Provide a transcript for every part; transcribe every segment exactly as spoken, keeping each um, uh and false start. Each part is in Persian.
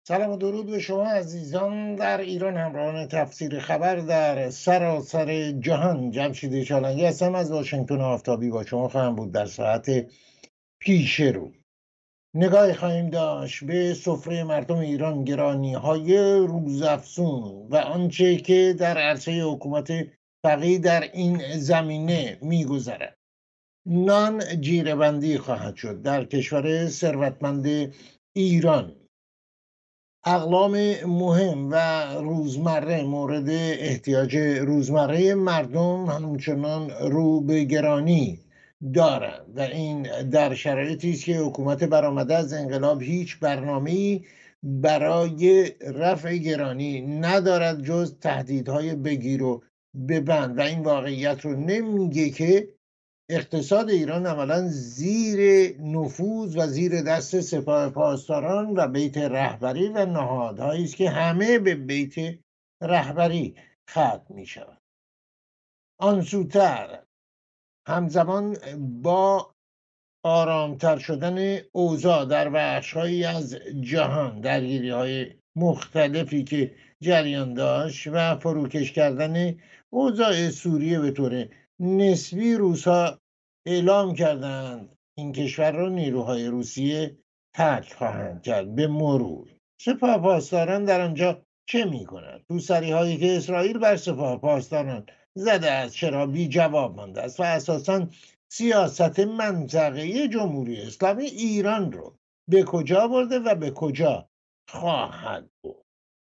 سلام و درود به شما عزیزان در ایران، همراهان تفسیر خبر در سراسر جهان. جمشید چالنگی هستم از واشنگتن آفتابی، با شما خواهم بود در ساعت پیش رو. نگاهی خواهیم داشت به سفره مردم ایران، گرانی های روزافزون و آنچه که در عرصه حکومت فقیه در این زمینه میگذرد. نان جیره‌بندی خواهد شد در کشور ثروتمند ایران. اقلام مهم و روزمره مورد احتیاج روزمره مردم همچنان رو به گرانی دارند و این در شرایطی است که حکومت برآمده از انقلاب هیچ برنامه‌ای برای رفع گرانی ندارد جز تهدیدهای بگیر و ببند و این واقعیت رو نمیگه که اقتصاد ایران عملا زیر نفوذ و زیر دست سپاه پاسداران و بیت رهبری و نهادهایی است که همه به بیت رهبری ختم می شود. آن سوتر همزمان با آرامتر شدن اوضاع در بخش‌هایی از جهان، درگیری‌های مختلفی که جریان داشت و فروکش کردن اوضاع سوریه به طور نسبی، روس‌ها اعلام کردند این کشور را نیروهای روسیه ترک خواهند کرد به مرور. سپاه پاسداران در آنجا چه می‌کند؟ روسری‌هایی که اسرائیل بر سپاه پاسداران زده است چرا بی جواب مانده است و اساساً سیاست منطقه‌ای جمهوری اسلامی ایران رو به کجا برده و به کجا خواهد برد؟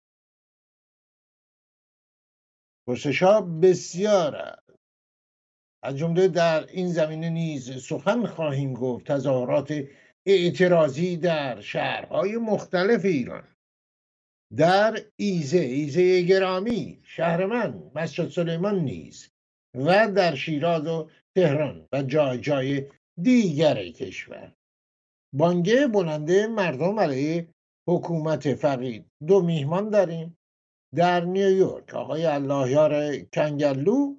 پرسش‌ها بسیار است. از جمله در این زمینه نیز سخن خواهیم گفت. تظاهرات اعتراضی در شهرهای مختلف ایران، در ایزه، ایزه گرامی شهر من، مسجد سلیمان نیز، و در شیراز و تهران و جای جای دیگر کشور. بانگ بلنده مردم علیه حکومت فقید. دو میهمان داریم در نیویورک: آقای اللهیار کنگلو،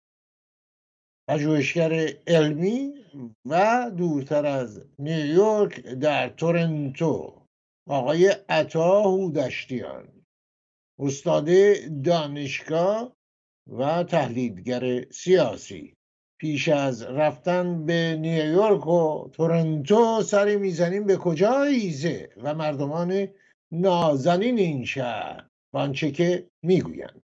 پژوهشگر علمی، و دورتر از نیویورک در تورنتو آقای عطا هودشتیان، استاد دانشگاه و تحلیلگر سیاسی. پیش از رفتن به نیویورک و تورنتو سری میزنیم به کجا؟ ایزه و مردمان نازنین این شهر و آنچه که میگویند.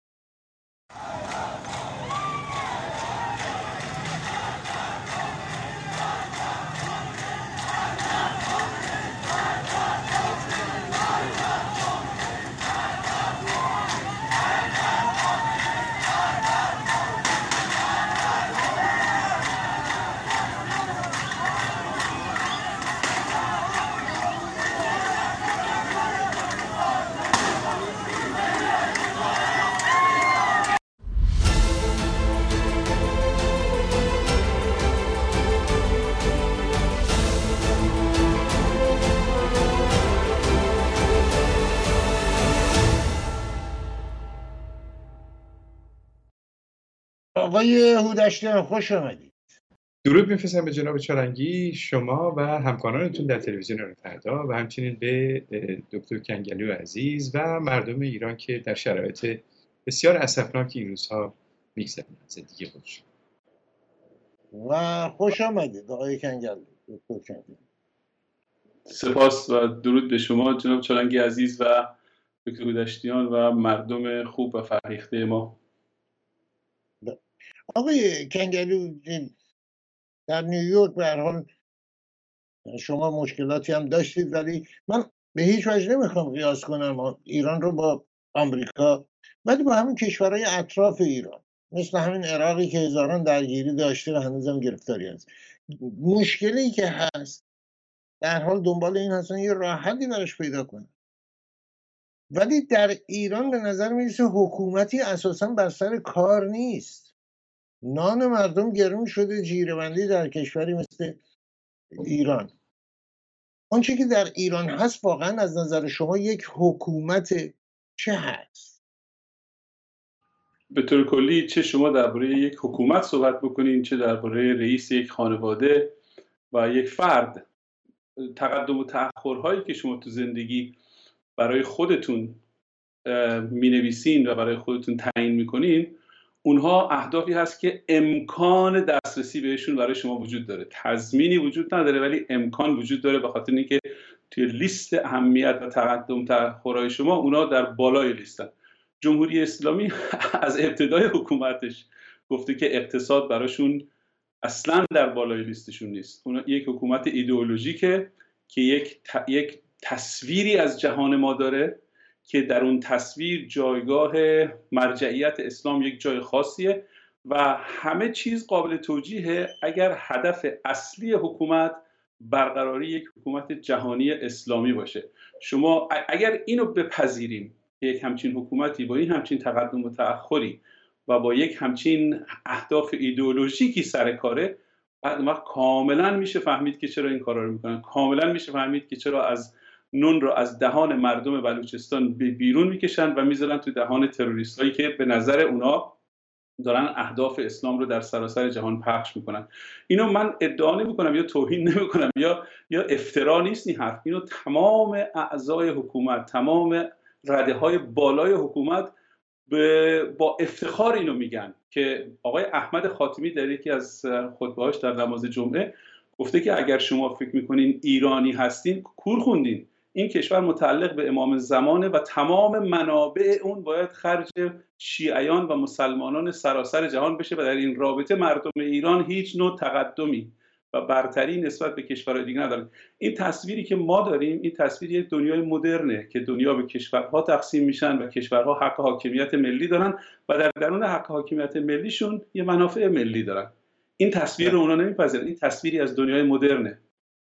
آقای هودشتیان خوش آمدید. درود میفرستم به جناب چالنگی، شما و همکارانتون در تلویزیون رفردا و همچنین به دکتر کنگلو عزیز و مردم ایران که در شرایط بسیار اسفناکی این روزها میگذرونند زندگی خودشون. و خوش آمدید آقای کنگلو، دکتر کنگلو. سپاس و درود به شما جناب چالنگی عزیز و دکتر هودشتیان و مردم خوب و فرهیخته ما. آقای کنگلو، در نیویورک به هر حال شما مشکلاتی هم داشتید، ولی من به هیچ وجه نمیخوام قیاس کنم ایران رو با آمریکا، ولی با همین کشورهای اطراف ایران، مثل همین عراقی که هزاران درگیری داشته و هنوزم گرفتاری هست. مشکلی که هست در حال دنبال این هستن یه راه حلی براش پیدا کنن، ولی در ایران به نظر میرسه حکومتی اساسا بر سر کار نیست. نان مردم گرون شده، جیره‌بندی در کشوری مثل ایران. آنچه که در ایران هست واقعا از نظر شما یک حکومت چه هست؟ به طور کلی چه شما درباره یک حکومت صحبت بکنین، چه درباره رئیس یک خانواده و یک فرد، تقدم و تأخرهایی که شما تو زندگی برای خودتون مینویسین و برای خودتون تعیین میکنین، اونها اهدافی هست که امکان دسترسی بهشون برای شما وجود داره. تضمینی وجود نداره ولی امکان وجود داره، به خاطر اینکه توی لیست اهمیت و تقدم تأخرهای شما اونا در بالای لیستن. جمهوری اسلامی از ابتدای حکومتش گفته که اقتصاد براشون اصلا در بالای لیستشون نیست. اونا یک حکومت ایدئولوژیکه که یک ت... یک تصویری از جهان ما داره که در اون تصویر جایگاه مرجعیت اسلام یک جای خاصیه و همه چیز قابل توجیهه اگر هدف اصلی حکومت برقراری یک حکومت جهانی اسلامی باشه. شما اگر اینو بپذیریم که یک همچین حکومتی با این همچین تقدم و تأخری و با یک همچین اهداف ایدئولوژیکی سر کاره، بعد وقت کاملا میشه فهمید که چرا این کارا رو میکنن. کاملا میشه فهمید که چرا از نون رو از دهان مردم بلوچستان به بیرون میکشن و میذارن تو دهان تروریستایی که به نظر اونا دارن اهداف اسلام رو در سراسر جهان پخش میکنن. اینو من ادعا نمیکنم یا توهین نمیکنم یا یا افترا نیست این حرف. اینو تمام اعضای حکومت، تمام رده های بالای حکومت با افتخار اینو میگن که آقای احمد خاتمی در یکی از خطبه‌هاش در نماز جمعه گفته که اگر شما فکر میکنین ایرانی هستین کور خوندین. این کشور متعلق به امام زمانه و تمام منابع اون باید خرج شیعیان و مسلمانان سراسر جهان بشه و در این رابطه مردم ایران هیچ نوع تقدمی و برتری نسبت به کشورهای دیگه ندارن. این تصویری که ما داریم، این تصویر یک دنیای مدرنه که دنیا به کشورها تقسیم میشن و کشورها حق حاکمیت ملی دارن و در درون حق حاکمیت ملیشون یه منافع ملی دارن. این تصویر رو اونا نمیپذیرن. این تصویری از دنیای مدرنه.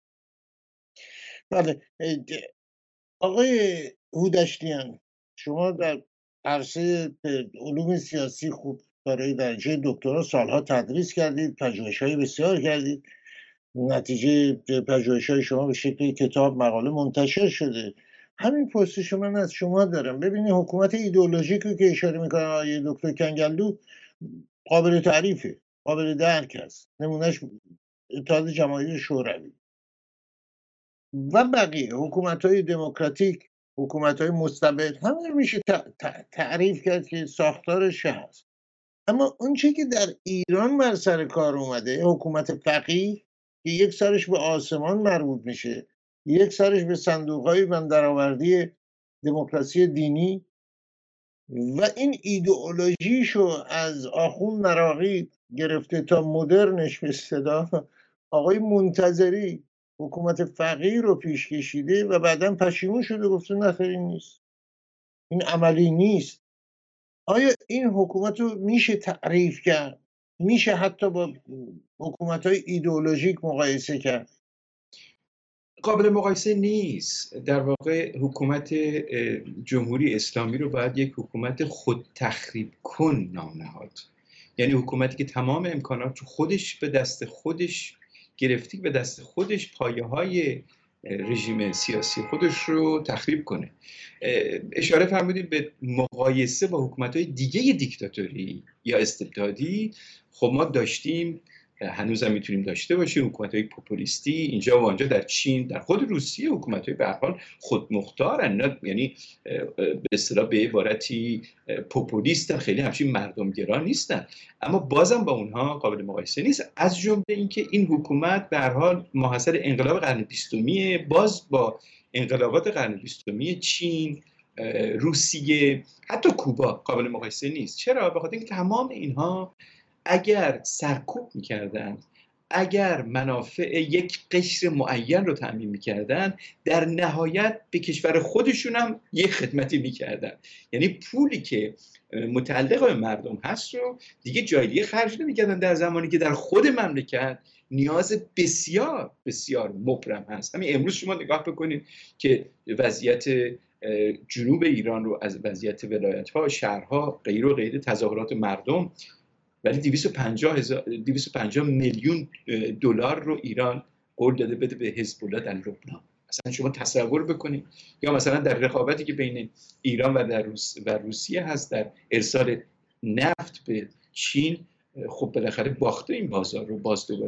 بله آقای هودشتیان، شما در عرصه علوم سیاسی خوب برای درجه دکترا سالها تدریس کردید، پژوهش‌های بسیار کردید، نتیجه پژوهش‌های شما به شکل کتاب مقاله منتشر شده. همین پرسش من از شما دارم. ببینید حکومت ایدئولوژیکی که اشاره میکنه آقای دکتر کنگلو قابل تعریفه، قابل درک است. نمونهش اتحاد جماهیر شوروی و بقیه حکومت‌های دموکراتیک، حکومت‌های مستبد، همه میشه تعریف کرد که ساختارش هست. اما اون چیزی که در ایران بر سر کار اومده، حکومت فقیه که یک سرش به آسمان مربوط میشه، یک سرش به صندوق‌های بندرآوردی دموکراسی دینی و این ایدئولوژیشو از آخوند نراقی گرفته تا مدرنش به اصطلاح آقای منتظری حکومت فقیه رو پیش کشیده و بعداً پشیمون شده گفته نه خیر این نیست، این عملی نیست. آیا این حکومت رو میشه تعریف کرد؟ میشه حتی با حکومت‌های ایدئولوژیک مقایسه کرد؟ قابل مقایسه نیست. در واقع حکومت جمهوری اسلامی رو باید یک حکومت خود تخریب کن نام نهاد. یعنی حکومتی که تمام امکانات رو خودش به دست خودش گرفتی، به دست خودش پایه های رژیم سیاسی خودش رو تخریب کنه. اشاره فرمودید به مقایسه با حکومت‌های دیگه دیکتاتوری یا استبدادی. خب ما داشتیم، هنوز هم میتونیم داشته باشیم حکومت‌های پوپولیستی اینجا و آنجا، در چین، در خود روسیه حکومت‌های به هر حال خودمختارن، یعنی به اصطلاح به عبارتی پوپولیستن، خیلی همچین مردمگرا نیستن، اما بازم با اونها قابل مقایسه نیست. از جمله اینکه این حکومت به هر حال محصل انقلاب قرن بیستمی، باز با انقلابات قرن بیستمی چین، روسیه، حتی کوبا قابل مقایسه نیست. چرا؟ به خاطر اینکه تمام اینها اگر سرکوب میکردن، اگر منافع یک قشر معین رو تامین میکردن، در نهایت به کشور خودشون هم یک خدمتی میکردن. یعنی پولی که متعلق به مردم هست رو دیگه جای دیگه خرج نمیکردن، در زمانی که در خود مملکت نیاز بسیار بسیار مبرم هست. همین امروز شما نگاه بکنید که وضعیت جنوب ایران رو از وضعیت ولایت‌ها، شهرها، غیر و غیر تظاهرات مردم، ولی دویست و پنجاه میلیون دلار رو ایران قول داده بده به حزب الله در لبنان. مثلا شما تصور بکنید، یا مثلا در رقابتی که بین ایران و در روس و روسیه هست در ارسال نفت به چین، خب بالاخره باخته این بازار رو، باز دوباره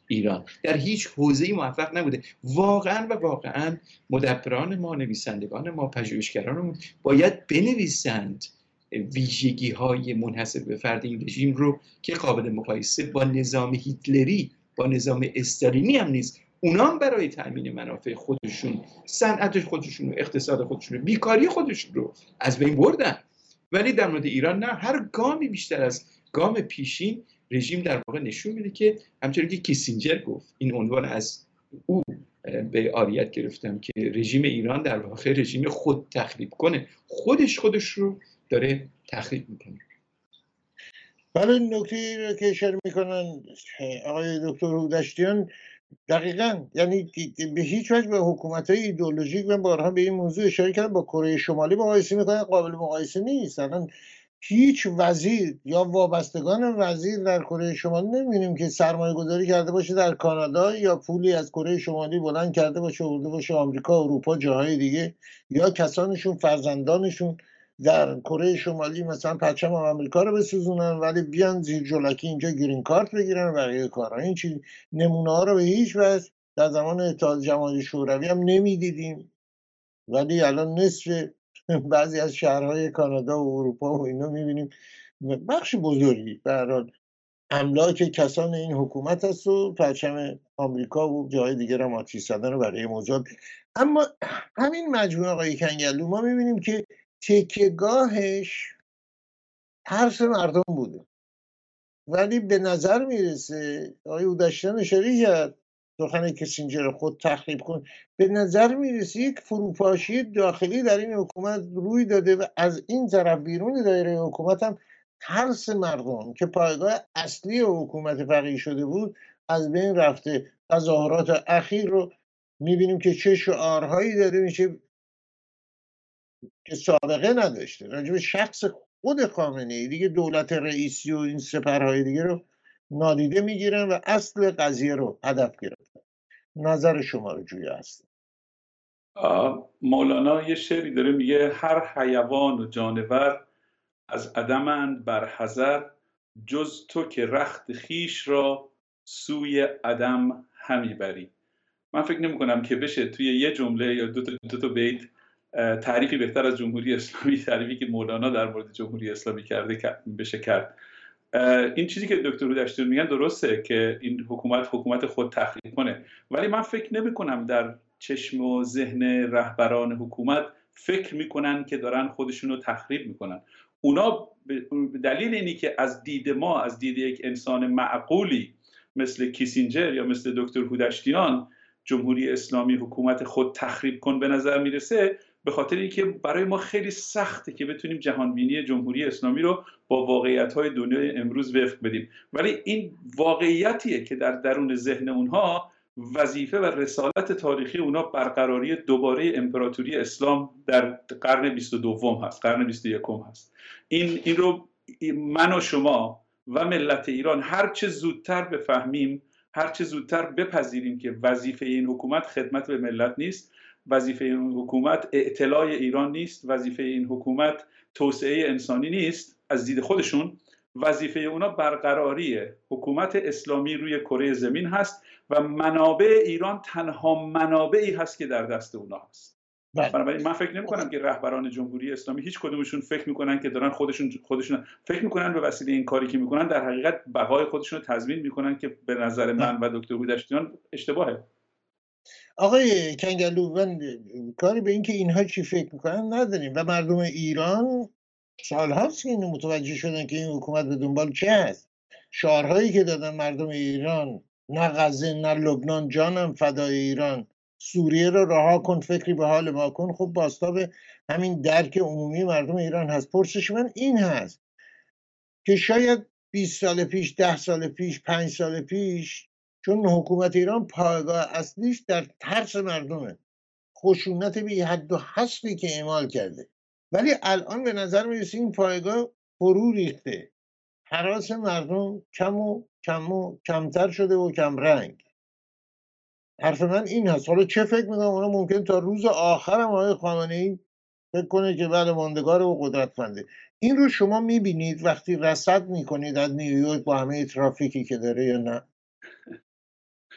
ایران در هیچ حوزه‌ای موفق نبوده. واقعا و واقعا مدبران ما، نویسندگان ما، پژوهشگران باید بنویسند ویژگی های منحصر به فرد این رژیم رو که قابل مقایسه با نظام هیتلری، با نظام استالینی هم نیست. اونا هم برای تأمین منافع خودشون، صنعت خودشون، اقتصاد خودشون، بیکاری خودشون رو از بین بردن. ولی در مورد ایران نه، هر گامی بیشتر از گام پیشین رژیم در واقع نشون میده که همچنین که کیسینجر گفت، این عنوان از او به عاریت گرفتم، که رژیم ایران در واقع رژیم خود تخریب کنه، خودش خودش رو داره تخریب میکنه. بله، نکته رو که اشاره میکنن آقای دکتر هودشتیان دقیقاً، یعنی به هیچ وجه به حکومت‌های ایدئولوژیک و بارها به این موضوع اشاره کردم با کره شمالی مقایسه میکنن، قابل مقایسه نیست. الان هیچ وزیر یا وابستگان وزیر در کره شمالی نمی‌بینیم که سرمایه گذاری کرده باشه در کانادا یا پولی از کره شمالی بلند کرده باشه برده باشه آمریکا، اروپا، جاهای دیگه، یا کسانشون، فرزندانشون در کره شمالی مثلا پرچم آمریکا رو بسوزونن ولی بیان زیر جلکی اینجا گرین کارت بگیرن و بقیه کارا. این چیز نمونه ها رو به هیچ وجه در زمان اتحاد جماهیر شوروی هم نمیدیدیم، ولی الان نصف بعضی از شهرهای کانادا و اروپا و اینا میبینیم بخش بزرگی به هر حال املاک کسان این حکومت است و پرچم آمریکا و جاهای دیگر هم آتش زدن و بقیه موضوعات. اما همین مجموعه آقای کنگلو ما میبینیم که تکیه‌گاهش ترس مردم بوده، ولی به نظر میرسه آقای هودشتیان اشاره کرد سخن کسینجر خود تخریب کن، به نظر میرسه یک فروپاشی داخلی در این حکومت روی داده و از این طرف بیرون دایره حکومت هم ترس مردم که پایگاه اصلی حکومت فقیه شده بود از بین رفته. تظاهرات اخیر رو میبینیم که چه شعارهایی داده میشه که سابقه نداشته راجب شخص خود خامنه ای. دیگه دولت رئیسی و این سپرهای دیگه رو نادیده میگیرن و اصل قضیه رو هدف گرفتن. نظر شما رو جویا هست. مولانا یه شعری داره میگه هر حیوان و جانور از عدمند بر حذر، جز تو که رخت خیش را سوی عدم همی بری. من فکر نمی کنم که بشه توی یه جمله یا دو تا, دو تا بیت تعریفی بهتر از جمهوری اسلامی، تعریفی که مولانا در مورد جمهوری اسلامی کرده بشه کرد. این چیزی که دکتر هودشتیان میگن درسته که این حکومت حکومت خود تخریب کنه، ولی من فکر نمی کنم در چشم و ذهن رهبران حکومت فکر میکنن که دارن خودشون رو تخریب میکنن. اونا به دلیل اینی که از دید ما، از دید یک انسان معقولی مثل کیسینجر یا مثل دکتر هودشتیان جمهوری اسلامی حکومت خود تخریب کن به نظر میرسه، به خاطر اینکه برای ما خیلی سخته که بتونیم جهانبینی جمهوری اسلامی رو با واقعیت‌های دنیای امروز وفق بدیم. ولی این واقعیتیه که در درون ذهن اونها وظیفه و رسالت تاریخی اونها برقراری دوباره امپراتوری اسلام در قرن بیست و دوم هست، قرن بیست و یکم هست. این این رو من و شما و ملت ایران هر چه زودتر بفهمیم، هر چه زودتر بپذیریم که وظیفه این حکومت خدمت به ملت نیست، وظیفه این حکومت اعتلاع ایران نیست، وظیفه این حکومت توسعه انسانی نیست از دید خودشون، وظیفه اونا برقراری حکومت اسلامی روی کره زمین هست و منابع ایران تنها منابعی هست که در دست اونا هست. بنابراین من فکر نمی کنم که رهبران جمهوری اسلامی هیچ کدومشون فکر میکنن که دارن خودشون خودشون فکر میکنن به وسیله این کاری که میکنن در حقیقت بقای خودشون رو تضمین میکنن، که به نظر من و دکتر هودشتیان اشتباهه. آقای کنگلو، من کاری به این که اینها چی فکر میکنن نداریم و مردم ایران سالهاست که اینو متوجه شدن که این حکومت به دنبال چه هست. شعارهایی که دادن مردم ایران، نه غزه نه لبنان، جانم فدای ایران، سوریه رو رها کن فکری به حال ما کن، خب بازتاب همین درک عمومی مردم ایران هست. پرسش من این هست که شاید بیست سال پیش، ده سال پیش، پنج سال پیش، چون حکومت ایران پایگاه اصلیش در ترس مردمه، خشونت بی حد و حصری که اعمال کرده، ولی الان به نظر میرسه این پایگاه فرو ریخته، هراس مردم کم و کم و کمتر شده و کم رنگ. حرف من این هست. حالا چه فکر میکنم اونا ممکن تا روز آخر هم آقای خامنه‌ای فکر کنه که بله ماندگار و قدرتمنده. این رو شما میبینید وقتی رصد میکنید از نیویورک با همه ترافیکی که داره یا نه؟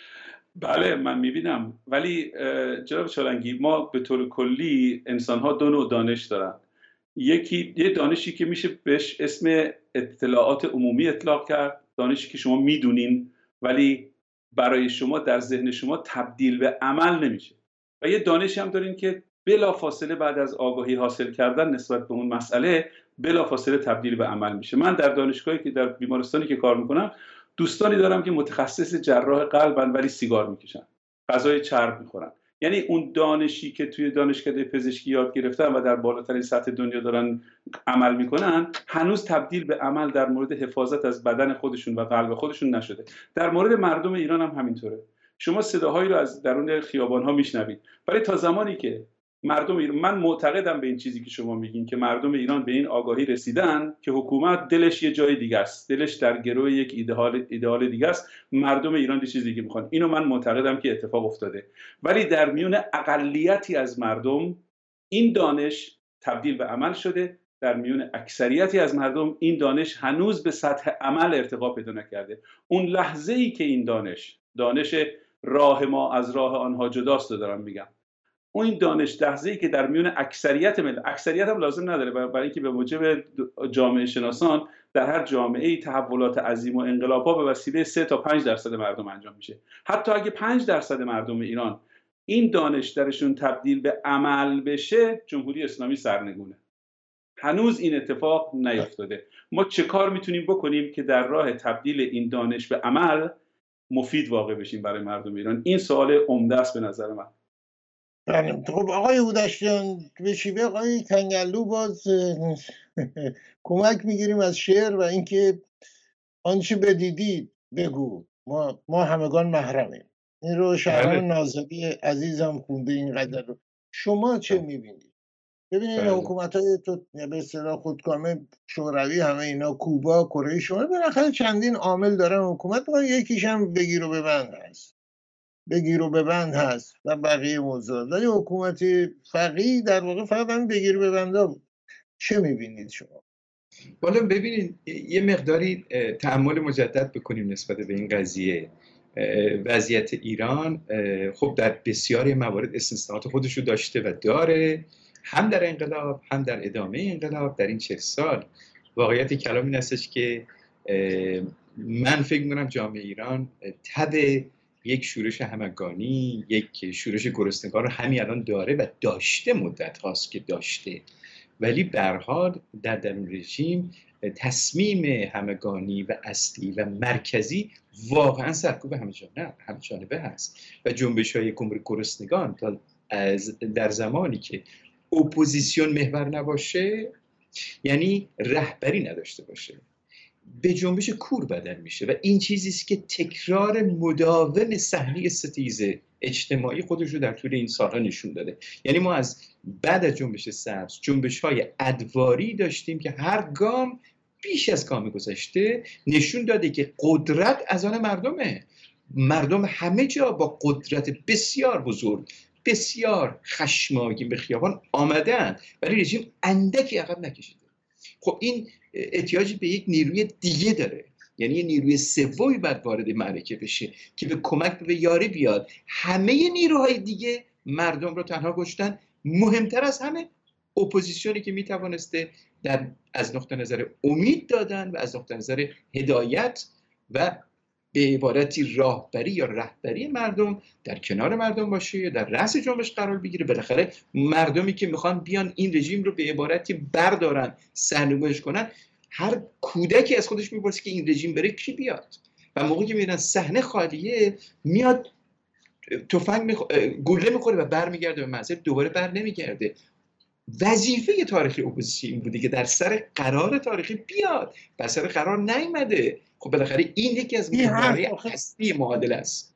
بله من میبینم، ولی جناب چالنگی ما به طور کلی انسان ها دو نوع دانش دارن. یکی یه دانشی که میشه بهش اسم اطلاعات عمومی اطلاق کرد، دانشی که شما میدونین ولی برای شما در ذهن شما تبدیل به عمل نمیشه. و یه دانشی هم دارین که بلافاصله بعد از آگاهی حاصل کردن نسبت به اون مسئله بلافاصله تبدیل به عمل میشه. من در دانشگاهی که در بیمارستانی که کار میکنم دوستانی دارم که متخصص جراح قلبن ولی سیگار میکشن، غذای چرب میخورن. یعنی اون دانشی که توی دانشکده پزشکی یاد گرفتن و در بالاترین سطح دنیا دارن عمل میکنن هنوز تبدیل به عمل در مورد حفاظت از بدن خودشون و قلب خودشون نشده. در مورد مردم ایران هم همینطوره. شما صداهایی رو از درون خیابان‌ها میشنوید، ولی تا زمانی که مردم ایران، من معتقدم به این چیزی که شما میگین که مردم ایران به این آگاهی رسیدن که حکومت دلش یه جای دیگه است، دلش در گروه یک ایدئال ایدئال دیگه است، مردم ایران یه چیز دیگه میخوان. اینو من معتقدم که اتفاق افتاده، ولی در میون اقلیتی از مردم این دانش تبدیل به عمل شده، در میون اکثریتی از مردم این دانش هنوز به سطح عمل ارتقا پیدا نکرده. اون لحظه‌ای که این دانش دانش راه ما از راه آنها جداست دارم میگم، اون این دانش لحظه‌ای که در میون اکثریت مل اکثریت هم لازم نداره، برای اینکه به موجب جامعه شناسان در هر جامعه‌ای تحولات عظیم و انقلاب‌ها به وسیله سه تا پنج درصد مردم انجام میشه. حتی اگه پنج درصد مردم ایران این دانش درشون تبدیل به عمل بشه، جمهوری اسلامی سرنگونه. هنوز این اتفاق نیفتاده. ما چه کار میتونیم بکنیم که در راه تبدیل این دانش به عمل مفید واقع بشیم برای مردم ایران؟ این سوال عمده است به نظر من. خب آقای هودشیان، به شیوه آقای کنگلو باز کمک میگیریم از شعر و اینکه آنچه بدیدید بگو، ما ما همگان محرمیم. این رو شهرام ناظری عزیزم خونده اینقدر رو. شما چه میبینید؟ ببینید حکومت های تو به اصطلاح خودکامه شوروی، همه اینا، کوبا، کره شمالی، بالاخره چندین عامل دارن حکومت، و یکیش هم بگیر و ببند هست بگیر و ببند هست و بقیه موضوع. ولی حکومت فقیه در واقع فقط هم بگیر و ببنده بود. چه میبینید شما؟ والا ببینید یه مقداری تأمل مجدد بکنیم نسبت به این قضیه. وضعیت ایران خب در بسیاری موارد استثناءات خودش رو داشته و داره، هم در انقلاب هم در ادامه انقلاب در این چهل سال. واقعیت کلام این هستش که من فکر می‌کنم جامعه ایران تب یک شورش همگانی، یک شورش گرسنگان رو همین الان داره و داشته، مدت هاست که داشته، ولی به هر حال در درون رژیم تصمیم همگانی و اصلی و مرکزی واقعا سرکوب همه جانبه هست و جنبش های گرسنگان تا از در زمانی که اپوزیسیون محور نباشه، یعنی رهبری نداشته باشه، به جنبش کور بدل میشه و این چیزی است که تکرار مداوم صحنه ستیزه اجتماعی خودش رو در طول این سالها نشون داده. یعنی ما از بعد از جنبش سبز جنبش‌های ادواری داشتیم که هر گام بیش از گام گذشته نشون داده که قدرت از آن مردمه. مردم همه جا با قدرت بسیار بزرگ، بسیار خشمگین به خیابان آمدن، ولی رژیم اندکی عقب نکشیده. خب این احتیاج به یک نیروی دیگه داره، یعنی یه نیروی سومی باید وارد معرکه بشه که به کمک به یاری بیاد. همه نیروهای دیگه مردم رو تنها گذاشتن، مهمتر از همه اپوزیسیونی که میتوانسته در از نقطه نظر امید دادن و از نقطه نظر هدایت و به عبارتی راهبری یا رهبری مردم در کنار مردم باشه، در رأس جنبش قرار بگیره. بالاخره مردمی که میخوان بیان این رژیم رو به عبارتی بردارن، سرنگونش کنن، هر کودکی از خودش میپرسه که این رژیم بره کی بیاد؟ و موقعی که میبینن صحنه خالیه، میاد تفنگ میخ... گوله میخوره و برمیگرده به منزل، دوباره بر نمیگرده. وظیفه تاریخی اپوزیسیون بوده که در سر قرار تاریخی بیاد، بر سر قرار نیامده. خب بالاخره این یکی از محورهای اصلی معادله است.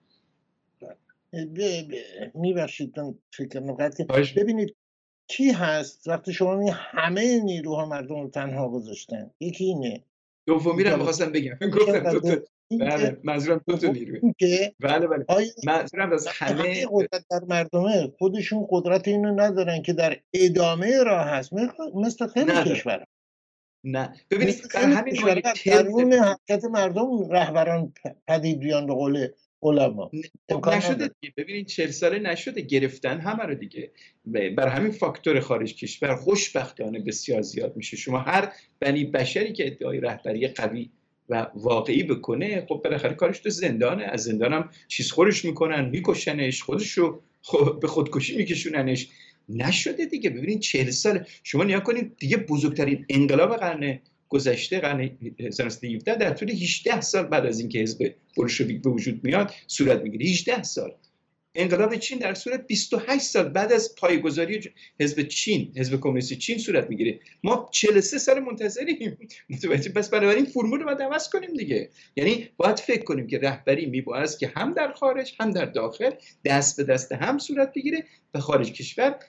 میبخشید فکر نقطه ببینید کی هست وقتی شما می همه نیروها مردم رو تنها گذاشتن؟ یکی اینه. دومی رو می‌خواستم بگم، گفتم دو تا. بله منظورم دو تا نیروه. بله بله منظورم از همه قدرت در مردمه، خودشون قدرت اینو ندارن که در ادامه راه هست، مثل خیلی کشورها. نه ببینید در همین درون حرکت مردم رهبران پدید بیان، به قول علما خب نشده دیگه. ببینید چهل ساله نشده، گرفتن همه رو دیگه. بر همین فاکتور خارج کشور خوشبختانه بسیار زیاد میشه. شما هر بنی بشری که ادعای رهبری قوی و واقعی بکنه، خب بالاخره کارش تو زندانه. از زندانم چیز خورش میکنن، میکشنش، خودشو خب به خودکشی میکشوننش. نشده دیگه. ببینید چهل سال شما نیا کنید دیگه، بزرگترین انقلاب قرن گذشته قرن هزار و سیصد و هفده در طول هجده سال بعد از اینکه حزب بولشویک به وجود میاد صورت میگیره. هجده سال. انقلاب چین در صورت بیست و هشت سال بعد از پایه‌گذاری حزب چین، حزب کمونیست چین صورت میگیره. ما چهل و سه سال منتظریم. متوجه؟ پس بنابراین فرمول رو باید عوض کنیم دیگه. یعنی باید فکر کنیم که رهبری میباید که هم در خارج هم در داخل دست به دست هم صورت بگیره و خارج کشور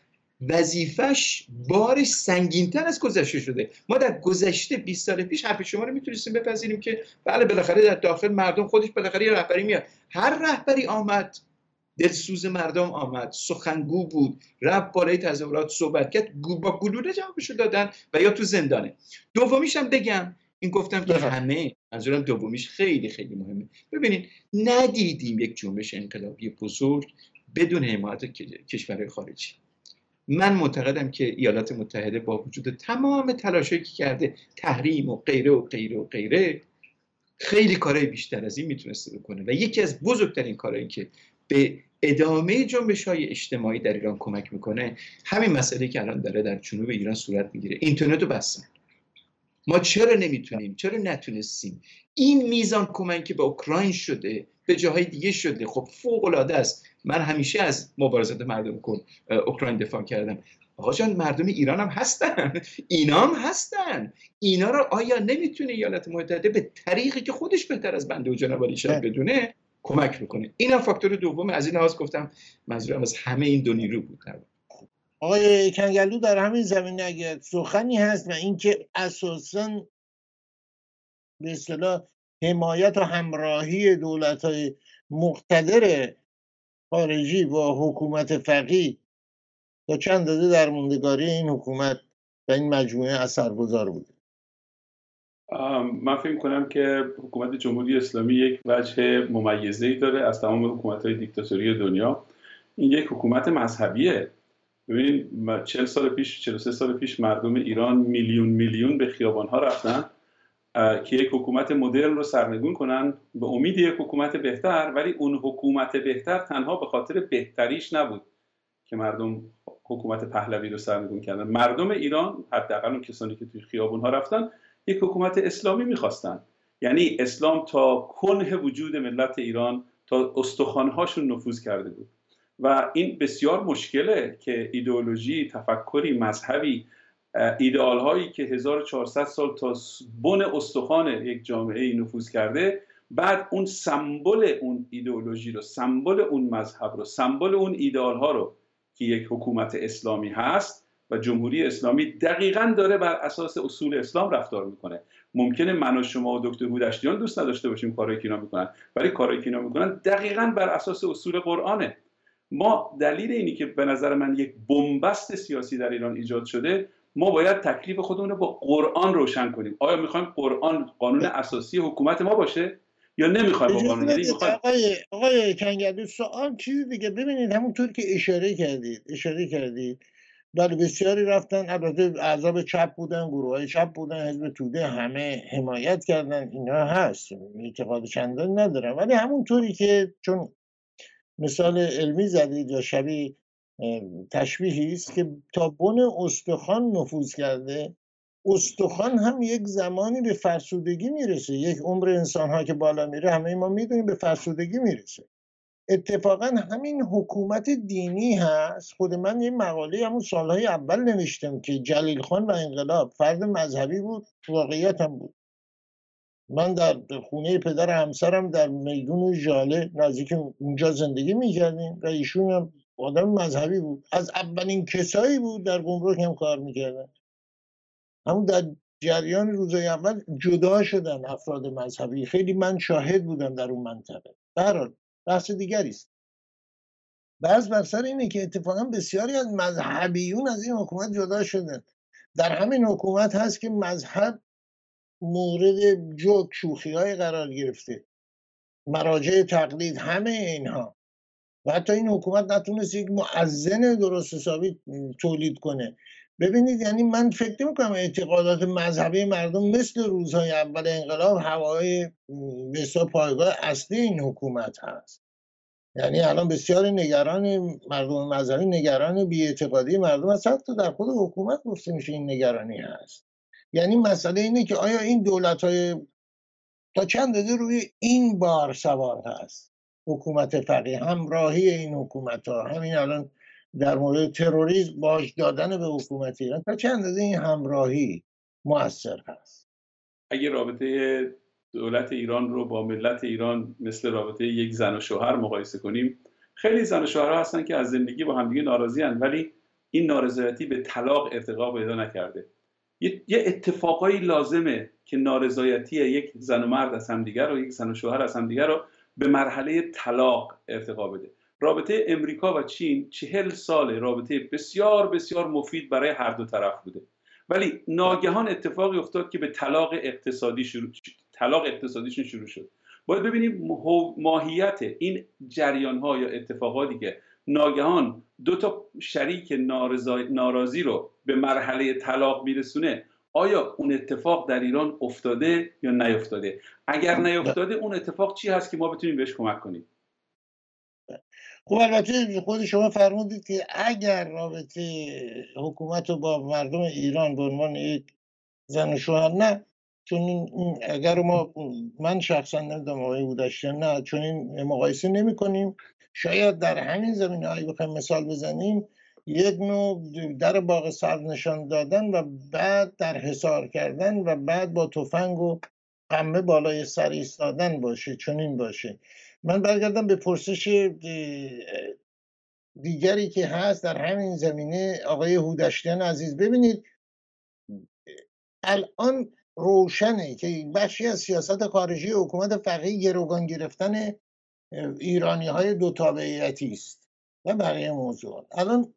وظیفش بارش سنگین‌تر از گذشته شده. ما در گذشته بیست سال پیش حرف شما رو میتونستیم بپذیریم که بله بالاخره در داخل مردم خودش بالاخره یه رهبری میاد. هر رهبری آمد دلسوز مردم آمد، سخنگو بود، رفت بالای تظاهرات صحبت کرد، با گلوله جوابشو دادن و یا تو زندانه. دومیش هم بگم، این گفتم که همه، منظورم دومیش خیلی خیلی مهمه. ببینید ندیدیم یک جنبش انقلابی بزرگ بدون حمایت کشورهای خارجی. من معتقدم که ایالات متحده با وجود تمام تلاشایی که کرده، تحریم و غیره و غیره و غیره، خیلی کارهای بیشتر از این میتونسته بکنه و یکی از بزرگترین کارهایی که به ادامه جنبش‌های اجتماعی در ایران کمک میکنه همین مسئله که الان داره در جنوب ایران صورت میگیره. اینترنت رو بستن. ما چرا نمیتونیم، چرا نتونستیم؟ این میزان کمکی به اوکراین شده، به جاهای دیگه شده، خب فوق العاده است. من همیشه از مبارزات مردم اوکراین دفاع کردم. آقا جان مردم ایران هم هستن، اینا هم هستن. اینا رو آیا نمیتونه ایالات متحده به طریقی که خودش بهتر از بنده و جناب علی شاید بدونه کمک میکنه؟ اینم فاکتور دوم. از این لحاظ گفتم منظورم از همه این دو نیرو بود. آقای کنگلو در همین زمینه اگر سخنی هست و اینکه اساساً به اصطلاح حمایت و همراهی دولت‌های مقتدر خارجی با حکومت فقیه تا چند داده در موندگاری این حکومت و این مجموعه اثرگذار بوده؟ من فکر کنم که حکومت جمهوری اسلامی یک وجه ممیزه‌ای داره از تمام حکومت‌های دیکتاتوری دنیا. این یک حکومت مذهبیه. ببین چهل سال پیش، چهل و سه سال پیش مردم ایران میلیون میلیون به خیابان‌ها رفتن که یک حکومت مدرن رو سرنگون کنن به امید یک حکومت بهتر، ولی اون حکومت بهتر تنها به خاطر بهتریش نبود که مردم حکومت پهلوی رو سرنگون کردن. مردم ایران، حداقل اون کسانی که توی خیابون‌ها رفتن، یک حکومت اسلامی می‌خواستن. یعنی اسلام تا کنه وجود ملت ایران، تا استخوان‌هاشون نفوذ کرده بود و این بسیار مشکله که ایدئولوژی، تفکری مذهبی، ایدئال هایی که هزار و چهارصد سال تا بن استخوان یک جامعه نفوذ کرده، بعد اون سمبل اون ایدئولوژی رو، سمبل اون مذهب رو، سمبل اون ایدئال ها رو که یک حکومت اسلامی هست و جمهوری اسلامی دقیقاً داره بر اساس اصول اسلام رفتار میکنه. ممکنه من و شما و دکتر هودشتیان دوست نداشته باشیم کارهایی که اینا میکنن، ولی کارهایی که اینا میکنن دقیقاً بر اساس اصول قرآنه. ما دلیل اینی که به نظر من یک بنبست سیاسی در ایران ایجاد شده، ما باید تکلیف خودمون رو با قرآن روشن کنیم. آیا میخوایم قرآن قانون اساسی حکومت ما باشه یا نمیخوایم با قانون؟ یعنی میخوایم آقای آقای کنگلو سوال چیزی دیگه. ببینید همونطور که اشاره کردید اشاره کردید بله بسیاری رفتن، البته احزاب چپ بودن، گروه های چپ بودن، حزب توده همه حمایت کردن، اینا هست، اعتقاد چندان ندارم. ولی همونطوری که چون مثال علمی زدید یا شبیه تشبیهی است که تا بن استخوان نفوذ کرده، استخوان هم یک زمانی به فرسودگی میرسه. یک عمر انسان ها که بالا میره همه ما میدونیم به فرسودگی میرسه. اتفاقا همین حکومت دینی هست. خود من یه مقاله همون سالهای اول نوشتم که جلیل خان و انقلاب فرد مذهبی بود، واقعیت هم بود. من در خونه پدر همسرم در میدون ژاله نزدیک اونجا زندگی میکردیم و ایشون هم آدم مذهبی بود. از اولین کسایی بود در گمرک هم کار میکردن. همون در جریان روزهای اول جدا شدن افراد مذهبی. خیلی من شاهد بودم در اون منطقه. در حال بحث دیگری است. بحث بر سر اینه که اتفاقا بسیاری از مذهبیون از این حکومت جدا شدن. در همین حکومت هست که مذهب مورد جوک شوخی های قرار گرفته مراجع تقلید، همه اینها. و حتی این حکومت نتونست یک مؤذن درست حسابی تولید کنه. ببینید یعنی من فکر نمی‌کنم اعتقادات مذهبی مردم مثل روزهای اول انقلاب هوای بسیار پایگاه اصلی این حکومت هست. یعنی الان بسیار نگران مردم مذهبی، نگران بی‌اعتقادی مردم هست، حتی در خود حکومت گفته میشه این نگرانی هست. یعنی مسئله اینه که آیا این دولت‌های تا چند درجه روی این بار سوار هست حکومت فقیه، همراهی این حکومت ها، همین الان در مورد تروریسم باج دادن به حکومت ایران، تا چند درجه این همراهی مؤثر هست؟ اگه رابطه دولت ایران رو با ملت ایران مثل رابطه یک زن و شوهر مقایسه کنیم، خیلی زن و شوهرها هستن که از زندگی با همدیگه ناراضی هستن، ولی این نارضایتی به طلاق ارتقا پیدا نکرده. یه اتفاقایی لازمه که نارضایتی یک زن و مرد از همدیگر رو، یک زن و شوهر از همدیگر رو به مرحله طلاق ارتقا بده. رابطه امریکا و چین چهل سال رابطه بسیار بسیار مفید برای هر دو طرف بوده، ولی ناگهان اتفاقی افتاد که به طلاق اقتصادی شروع شد. طلاق اقتصادیشون شروع شد. باید ببینیم ماهیت این جریان ها یا اتفاقاتی که ناگهان دو تا شریک ناراضی رو به مرحله طلاق میرسونه، آیا اون اتفاق در ایران افتاده یا نیفتاده؟ اگر نیفتاده اون اتفاق چی هست که ما بتونیم بهش کمک کنیم؟ خب البته خود شما فرمودید که اگر رابطه حکومت رو با مردم ایران به عنوان یک زن و شوهر، نه، چون این اگر ما من شخصا نمیدونم آقای هودشتیان، نه، چون این مقایسه نمی کنیم. شاید در همین زمینه هایی بخوایم مثال بزنیم، یک نوع در باغ سبز نشان دادن و بعد در حصار کردن و بعد با تفنگ و قمه بالای سر ایستادن باشه، چون این باشه. من برگردم به پرسش دیگری که هست در همین زمینه آقای هودشتیان عزیز. ببینید الان روشنه که بخشی از سیاست خارجی حکومت فقیه گروگان گرفتن ایرانی های دو تابعیتی است و بقیه موضوعات. الان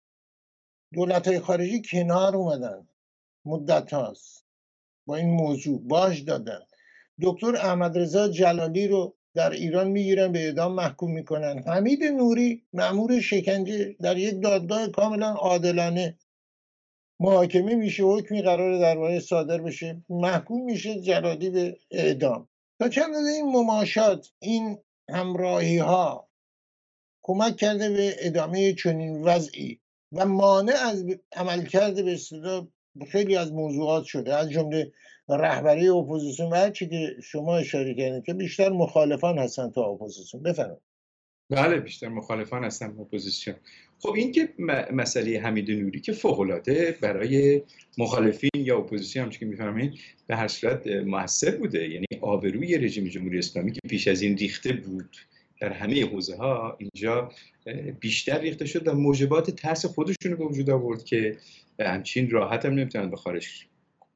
دولت های خارجی کنار اومدن، مدت هاست با این موضوع باج دادن. دکتر احمد رضا جلالی رو در ایران میگیرن، به اعدام محکوم میکنن. حمید نوری مأمور شکنجه در یک دادگاه کاملا عادلانه محاکمه میشه، حکمی قرار درباره صادر بشه، محکوم میشه جلالی به اعدام. تا چند روز این مماشات، این همراهی ها کمک کرده به ادامه چنین وضعی و مانع از عملکرد به اصطلاح خیلی از موضوعات شده، از جمله رهبری اپوزیسیون و هر چی که شما اشاره کردید که بیشتر مخالفان هستن تا اپوزیسیون. بفرمایید. بله، بیشتر مخالفان هستن اپوزیسیون. خب این که مسئله حمید نوری که فوق‌العاده برای مخالفین یا اپوزیسیون همچون که می‌فهمین به هر صورت موثر بوده، یعنی آبروی رژیم جمهوری اسلامی که پیش از این ریخته بود در همه حوزه‌ها، اینجا بیشتر ریخته شد و موجبات ترس خودشون رو به وجود آورد که همچین راحت هم نمیتونن به خارج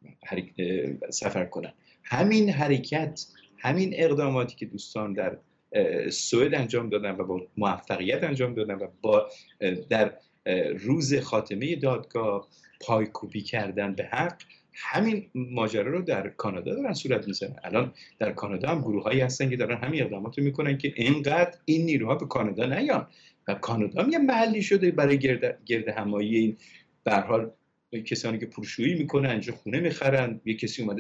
سفر کنن. همین حرکت، همین اقداماتی که دوستان در سوئد انجام دادن و با موفقیت انجام دادن و با در روز خاتمه دادگاه پایکوبی کردن به حق، همین ماجرا رو در کانادا دارن صورت میزنن. الان در کانادا هم گروهایی هستن که دارن همین اقدامات رو میکنن که اینقدر این نیروها به کانادا نیان و کانادا هم یه محلی شده برای گرد, گرد همایی این به هر حال کسانی که پولشویی میکنن، اینجا خونه میخرن. یه کسی اومده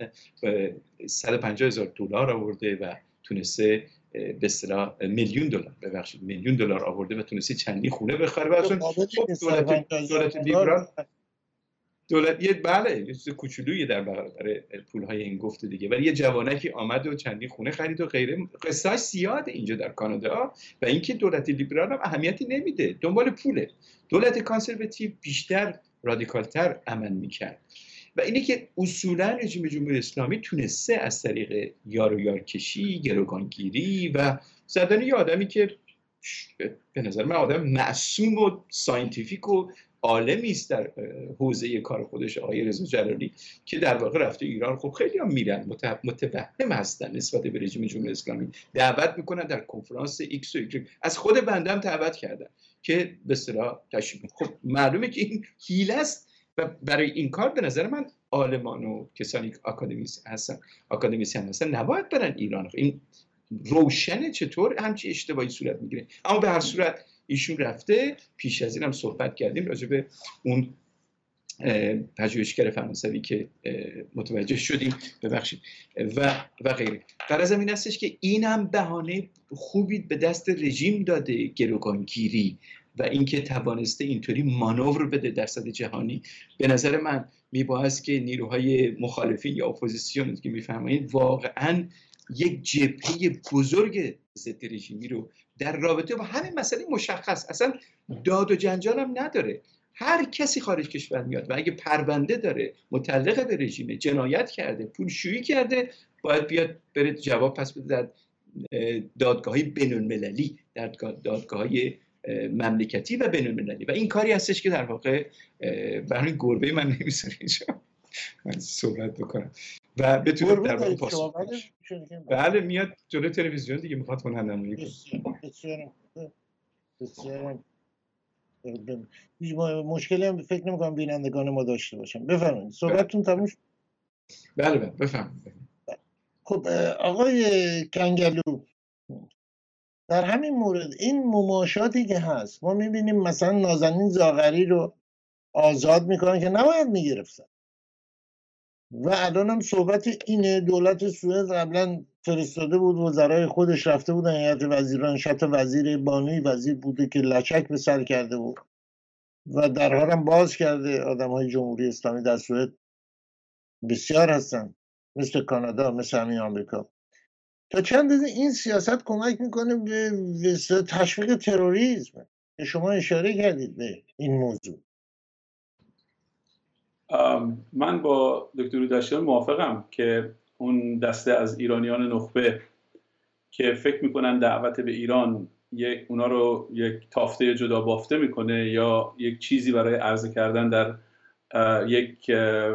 صد و پنجاه هزار دلار آورده و تونسته به اصطلاح میلیون دلار ببخشید میلیون دلار آورده و تونسته چندی خونه بخره. واسه دولت دولت لیبرال دولت یه بله یه چیز کوچولویی در برابر پولهای این گفت دیگه، ولی یه جوانکی آمد و چندی خونه خرید و غیره. قصه‌اش زیاده اینجا در کانادا و اینکه دولت لیبرال هم اهمیتی نمیده، دنبال پوله. دولت کانسرواتیو بیشتر رادیکالتر عمل میکرد و اینه که اصولا رژیم جمهوری اسلامی تونسته از طریق یار و یار کشی، گروگانگیری و زدن یه آدمی که به نظر من آدم معصوم و ساینتیفیک و عالمی است در حوزه کار خودش، آقای رضا جلالی، که در واقع رفته ایران. خب خیلی هم میرن متوهم هستن نسبت به رژیم جمهوری اسلامی، دعوت میکنن در کنفرانس ایکس و ایگرگ. از خود بنده هم دعوت کردن که به اصطلاح تشریف. خب معلومه که این حیله است و برای این کار به نظر من عالمان و کسانی که آکادمیسین هستن آکادمیسین هستن نباید برن ایران. این روشنه چطور همچی اشتباهی صورت میگیره. اما به هر صورت ایشون رفته، پیش از این هم صحبت کردیم راجع به اون پژوهشگر فرانسوی که متوجه شدیم، ببخشید، و و غیره. غرض این هستش که اینم بهانه خوبی به دست رژیم داده، گروگانگیری و اینکه توانسته اینطوری مانور بده در سطح جهانی. به نظر من میبایست که نیروهای مخالفین یا اپوزیسیون که میفرمایید واقعا یک جبهه بزرگ ضد رژیمی رو در رابطه با همین مسئله مشخص، اصلا داد و جنجال هم نداره، هر کسی خارج کشور میاد و اگه پرونده داره متعلق به رژیم، جنایت کرده، پولشویی کرده، باید بیاد بره جواب پس بده در دادگاه‌های بین‌المللی، در دادگاه‌های مملکتی و بین‌المللی. و این کاری هستش که در واقع برای گربه من نمی‌ذاره اینجا من صحبت بکنم و بتونم در واقع پاسخ بدم. بله میاد جلوی تلویزیون دیگه، میخواد هنرنمایی کنه. بسیار بسیار هیچ مشکلی هم فکر نمی‌کنم بینندگان ما داشته باشن. بفرمایید صحبتتون تموم شد. بله بله بفرمایید. خب آقای کنگلو، در همین مورد این مماشاتی که هست ما می‌بینیم مثلا نازنین زاغری رو آزاد میکنن که نباید میگرفتن و الان هم صحبت اینه. دولت سوئد قبلا فرستاده بود، وزرای خودش رفته بودن هیئت وزیران، شت وزیر بانوی وزیر بوده که لچک به سر کرده بود و درها هم باز کرده. آدم های جمهوری اسلامی در سوئد بسیار هستن، مثل کانادا، مثل همین آمریکا. تا چند روز این سیاست کمک میکنه به تشویق تروریسم که شما اشاره کردید به این موضوع. من با دکتر رودشیان موافقم که اون دسته از ایرانیان نخبه که فکر میکنن دعوت به ایران یک اونا رو یک تافته جدا بافته میکنه یا یک چیزی برای عرضه کردن در یک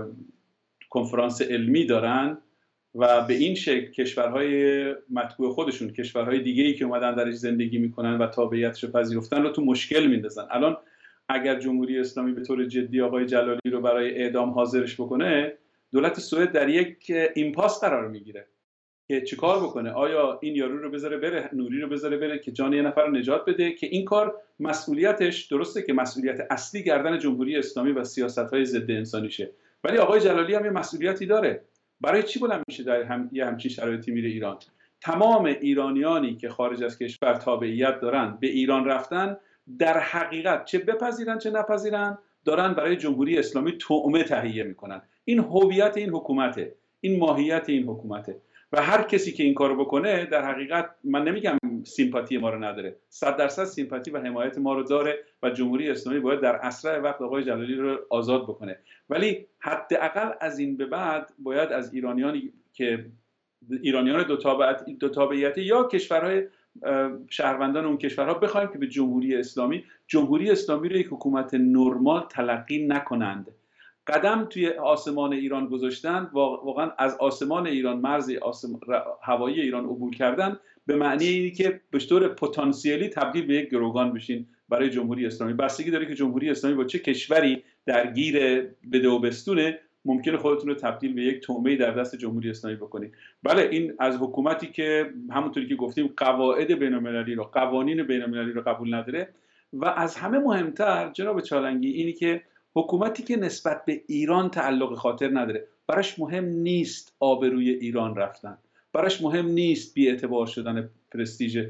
کنفرانس علمی دارن و به این شکل کشورهای مطبوع خودشون، کشورهای دیگه‌ای که اومدن درش زندگی میکنن و تابعیتش رو پذیرفتن رو تو مشکل میندازن. الان اگر جمهوری اسلامی به طور جدی آقای جلالی رو برای اعدام حاضرش بکنه، دولت سوئد در یک ایمپاس قرار میگیره که چیکار بکنه. آیا این یارو رو بذاره بره، نوری رو بذاره بره که جان یه نفر رو نجات بده، که این کار مسئولیتش، درسته که مسئولیت اصلی گردن جمهوری اسلامی و سیاست‌های ضد انسانیشه، ولی آقای جلالی هم یه مسئولیتی داره. برای چی بلند میشه در هم یه همچین شرایطی میره ایران؟ تمام ایرانیانی که خارج از کشور تابعیت دارن به ایران رفتن، در حقیقت چه بپذیرن چه نپذیرن دارن برای جمهوری اسلامی طعمه تهیه میکنن. این هویت این حکومته، این ماهیت این حکومته و هر کسی که این کارو بکنه در حقیقت، من نمیگم سیمپاتی ما رو نداره، صد درصد سیمپاتی و حمایت ما رو داره و جمهوری اسلامی باید در اسرع وقت آقای جلالی رو آزاد بکنه. ولی حداقل از این به بعد باید از ایرانیانی که ایرانیان دو تابعیت دو تابعیتی یا کشورهای شهروندان اون کشورها بخوایم که به جمهوری اسلامی جمهوری اسلامی رو یک حکومت نرمال تلقی نکنند. قدم توی آسمان ایران گذاشتن، واقعا از آسمان ایران، مرز آسمان هوایی ایران عبور کردن، به معنی اینی که به طور پتانسیلی تبدیل به یک گروگان بشین برای جمهوری اسلامی. بستگی داره که جمهوری اسلامی با چه کشوری درگیر بده و بستونه، ممکنه خودتون رو تبدیل به یک طعمه در دست جمهوری اسلامی بکنید. بله، این از حکومتی که همونطوری که گفتیم قواعد بین‌المللی رو، قوانین بین‌المللی رو قبول نداره و از همه مهمتر جناب چالنگی اینی که حکومتی که نسبت به ایران تعلق خاطر نداره. براش مهم نیست آبروی ایران رفتن، براش مهم نیست بی‌اعتبار شدن پرستیژ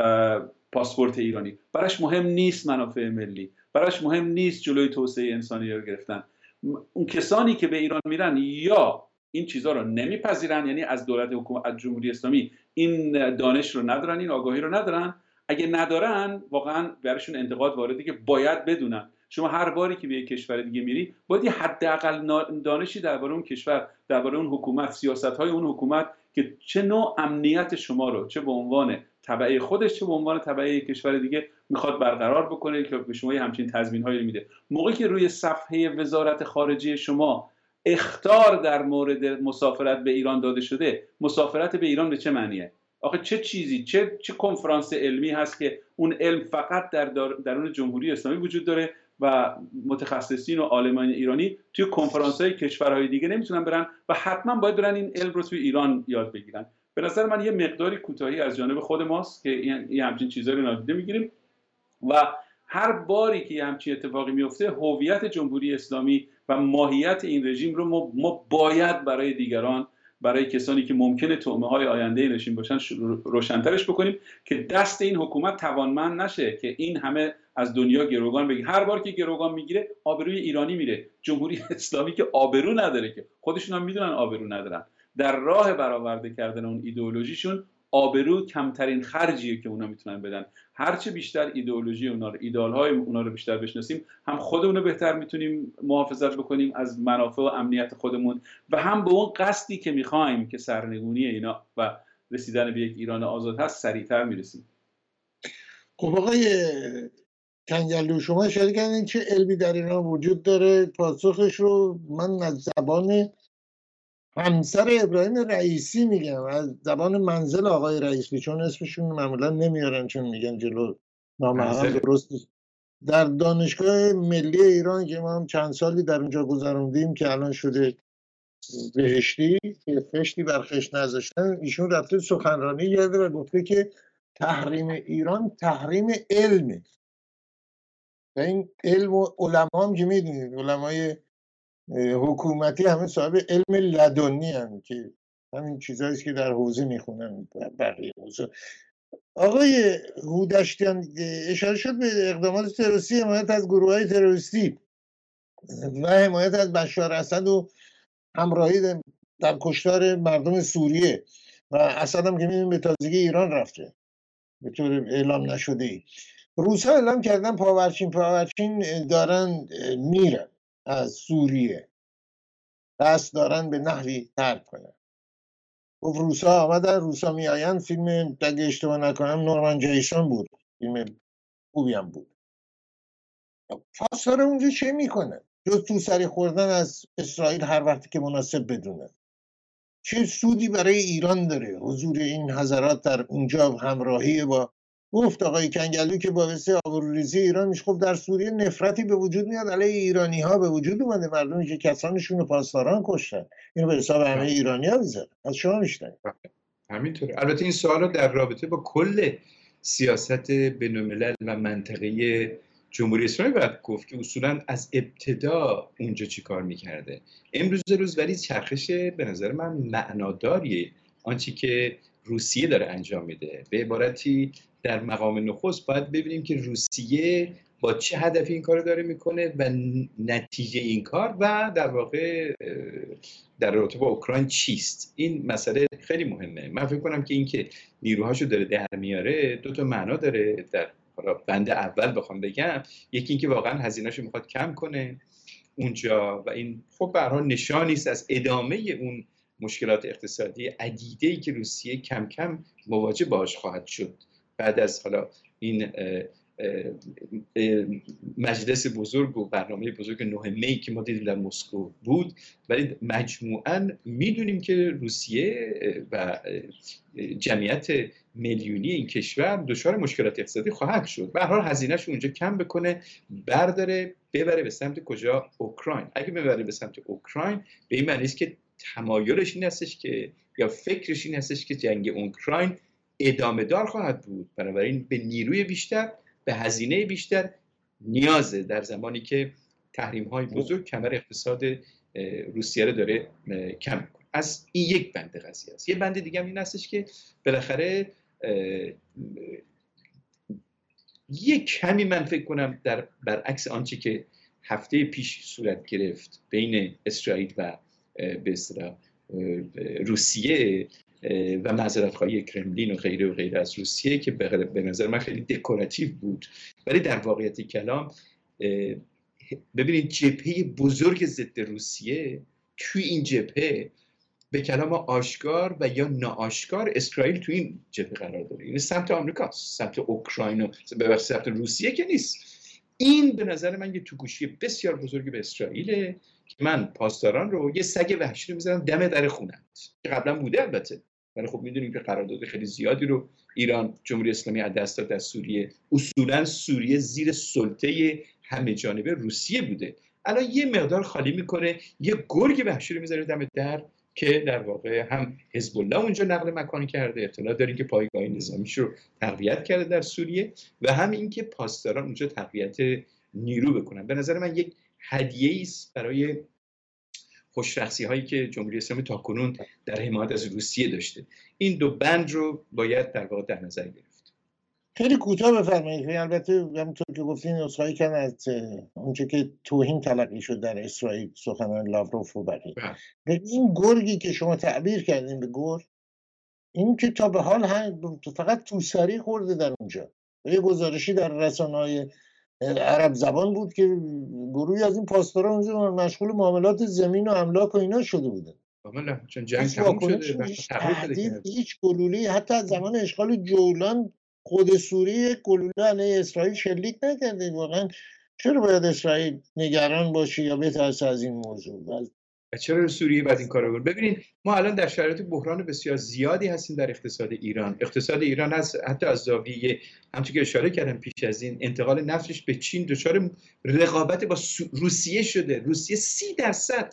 پاسپورت ایرانی، براش مهم نیست منافع ملی، براش مهم نیست جلوی توسعه انسانی رو گرفتن. اون کسانی که به ایران میرن یا این چیزها رو نمیپذیرن، یعنی از دولت حکومت، از جمهوری اسلامی این دانش رو ندارن، این آگاهی رو ندارن. اگه ندارن واقعا براشون انتقاد وارده که باید بدونن. شما هر باری که به یک کشور دیگه میری باید یه حداقل دانشی درباره اون کشور، درباره اون حکومت، سیاست‌های اون حکومت که چه نوع امنیت شما رو چه به عنوان تبعه خودش چه به عنوان تبعه کشور دیگه میخواد برقرار بکنه که به شما یه همچین تضمین‌هایی میده. موقعی که روی صفحه وزارت خارجه شما اخطار در مورد مسافرت به ایران داده شده، مسافرت به ایران به چه معنیه؟ آخه چه چیزی، چه چه کنفرانس علمی هست که اون علم فقط در درون جمهوری اسلامی وجود داره و متخصصین و عالمان ایرانی توی کنفرانس‌های کشورهای دیگه نمیتونن برن و حتما باید برن این علم رو توی ایران یاد بگیرن؟ به نظر من یه مقداری کوتاهی از جانب خود ماست که این همچین چیزایی رو نادیده میگیریم و هر باری که همچین اتفاقی میفته هویت جمهوری اسلامی و ماهیت این رژیم رو ما, ما باید برای دیگران، برای کسانی که ممکنه طعمه های آینده رژیم باشن روشن‌ترش بکنیم که دست این حکومت توانمند نشه که این همه از دنیا گروگان بگیره. هر بار که گروگان میگیره آبروی ایرانی میره. جمهوری اسلامی که آبرو نداره، که خودشون هم میدونن آبرو ندارن، در راه برآورده کردن اون ایدئولوژیشون آبرو کمترین خرجیه که اونا میتونن بدن. هرچه بیشتر ایدئولوژی اونا رو، ایدئال‌های اونا رو بیشتر بشناسیم، هم خودمون رو بهتر میتونیم محافظت بکنیم از منافع و امنیت خودمون و هم به اون قصدی که میخوایم که سرنگونی اینا و رسیدن به یک ایران آزاد هست سریعتر میرسیم. خب آقای کنگلو، شما اشاره کردین چه علمی در ایران وجود داره. پاسخش رو من از زبان همسر ابراهیم رئیسی میگم، از زبان منزل آقای رئیسی، چون اسمشون معمولا نمیارن چون میگن جلو نامه هم درست نیست. در دانشگاه ملی ایران که ما هم چند سالی در اونجا گذروندیم که الان شده بهشتی که خشتی بر خشت نذاشتن، ایشون رفته سخنرانی کرده و گفته که تحریم ایران تحریم علمه و این علم و علما هم که میدونید علمای حکومتی همه صاحب علم لدنی هم که همین چیزهاییست که در حوزه میخونن بقیه حوزه. آقای هودشتیان اشاره شد به اقدامات تروریستی، حمایت از گروه های تروریستی و حمایت از بشار اسد و همراهی در کشتار مردم سوریه و اسد هم که میدونیم به تازگی ایران رفته به طور اعلام نشده ای. روسا اعلام کردن پاورچین پاورچین دارن میرن از سوریه، دست دارن به نحوی ترک کنن. گفت روسا آمدن، روسا میآیند. فیلم اگه اشتباه نکنم نورمن جیسون بود، فیلم خوبی هم بود. پاسدار اونجا چه میکنن جز تو سری خوردن از اسرائیل هر وقتی که مناسب بدونن؟ چه سودی برای ایران داره حضور این حضرات در اونجا؟ همراهی با گفت آقای کنگلو که باعث آبروریزی ایران میشه. خب در سوریه نفرتی به وجود میاد علیه ایرانی ها، به وجود اومده، مردمی که کسانشون رو پاسداران کشتن، اینو به حساب همه ایرانی ها میذارن. از شما میشنن همینطوره. البته این سوال رو در رابطه با کل سیاست بین‌الملل و منطقه جمهوری اسلامی باید گفت که اصولا از ابتدا اونجا چی کار میکرده. امروز روز ولی چرخش به نظر من معناداریه آنچه که روسیه داره انجام میده. به عبارتی در مقام نخست باید ببینیم که روسیه با چه هدفی این کار داره میکنه و نتیجه این کار و در واقع در رابطه با اوکراین چیست. این مسئله خیلی مهمه. من فکر کنم که این که نیروهاشو داره در میاره دو تا معنا داره. در بند اول بخوام بگم، یکی اینکه واقعا هزینه‌شو میخواد کم کنه اونجا و این خب به هر حال نشانی است از ادامه اون مشکلات اقتصادی عدیده‌ای که روسیه کم کم مواجه باهاش خواهد شد بعد از حالا این مجلس بزرگ و برنامه بزرگ نه می که ما دیدیم در مسکو بود. ولی مجموعاً میدونیم که روسیه و جمعیت میلیونی این کشور دچار مشکلات اقتصادی خواهد شد. به هر حال هزینه‌اش اونجا کم بکنه، برداره ببره به سمت کجا؟ اوکراین. اگه ببره به سمت اوکراین به این معنی است که تمایلش این هستش که یا فکرش این هستش که جنگ اوکراین ادامه دار خواهد بود. بنابراین به نیروی بیشتر، به هزینه بیشتر نیازه در زمانی که تحریم‌های بزرگ کمر اقتصاد روسیه رو داره کم می‌کنه. از این یک بند قضیه است. یه بند دیگه هم این هستش که بالاخره یک کمی من فکر کنم در برعکس آنچه که هفته پیش صورت گرفت بین اسرائیل و به اصطلاح روسیه و معذرت‌خواهی کرملین و غیره و غیره از روسیه که به نظر من خیلی دکوراتیو بود، ولی در واقعیت کلام ببینید جبهه بزرگ ضد روسیه توی این جبهه به کلام آشکار و یا ناآشکار اسرائیل توی این جبهه قرار داره. یعنی سمت آمریکاست، سمت اوکراین و به سمت روسیه که نیست. این به نظر من یه توگوشی بسیار بزرگی به اسرائیله که من پاسداران رو یه سگ وحشی رو میذارم دم در خونت که قبلا بوده البته، ولی خب میدونیم که قرارداد خیلی زیادی رو ایران جمهوری اسلامی از دست داد در سوریه. اصولا سوریه زیر سلطه همه جانبه روسیه بوده. الان یه مقدار خالی میکنه، یه گرگ وحشی رو میذاره دم در که در واقع هم حزب الله اونجا نقل مکانی کرده، اطلاع داریم که پایگاه نظامیش رو تقویت کرده در سوریه، و هم اینکه پاسداران اونجا تقویت نیرو بکنن. به نظر من یک هدیه‌ای است برای خوش‌شخصی هایی که جمهوری اسلامی تاکنون در حمایت از روسیه داشته. این دو بند رو باید در واقع در نظر گرفت. خیلی کوتاه بفرمایید. البته همونطور که گفتین عذرخواهی کردن از اونچه که توهین تلقی شد در اسرائیل، سخنان لاوروف و بقیه. به این گرگی که شما تعبیر کردین به گرگ، این که تا به حال هم فقط توسری خورده در اونجا. یه گزارشی در رسانه‌های عرب زبان بود که گروهی از این پاسداران اونجا مشغول معاملات زمین و املاک و اینا شده بودن. کاملا، چون جنگ تموم شده، هیچ هیچ گلوله حتی از زمان اشغال جولان خود سوریه گلوله علیه اسرائیل شلیک نکرده. واقعا چرا باید اسرائیل نگران باشه یا بترسه از این موضوع؟ و چرا سوریه بعد این کارو کنه؟ ببینید ما الان در شرایط بحران بسیار زیادی هستیم در اقتصاد ایران. اقتصاد ایران هست حتی از زاویه همونطور که اشاره کردم پیش از این انتقال نفتش به چین دچار رقابت با روسیه شده. روسیه سی درصد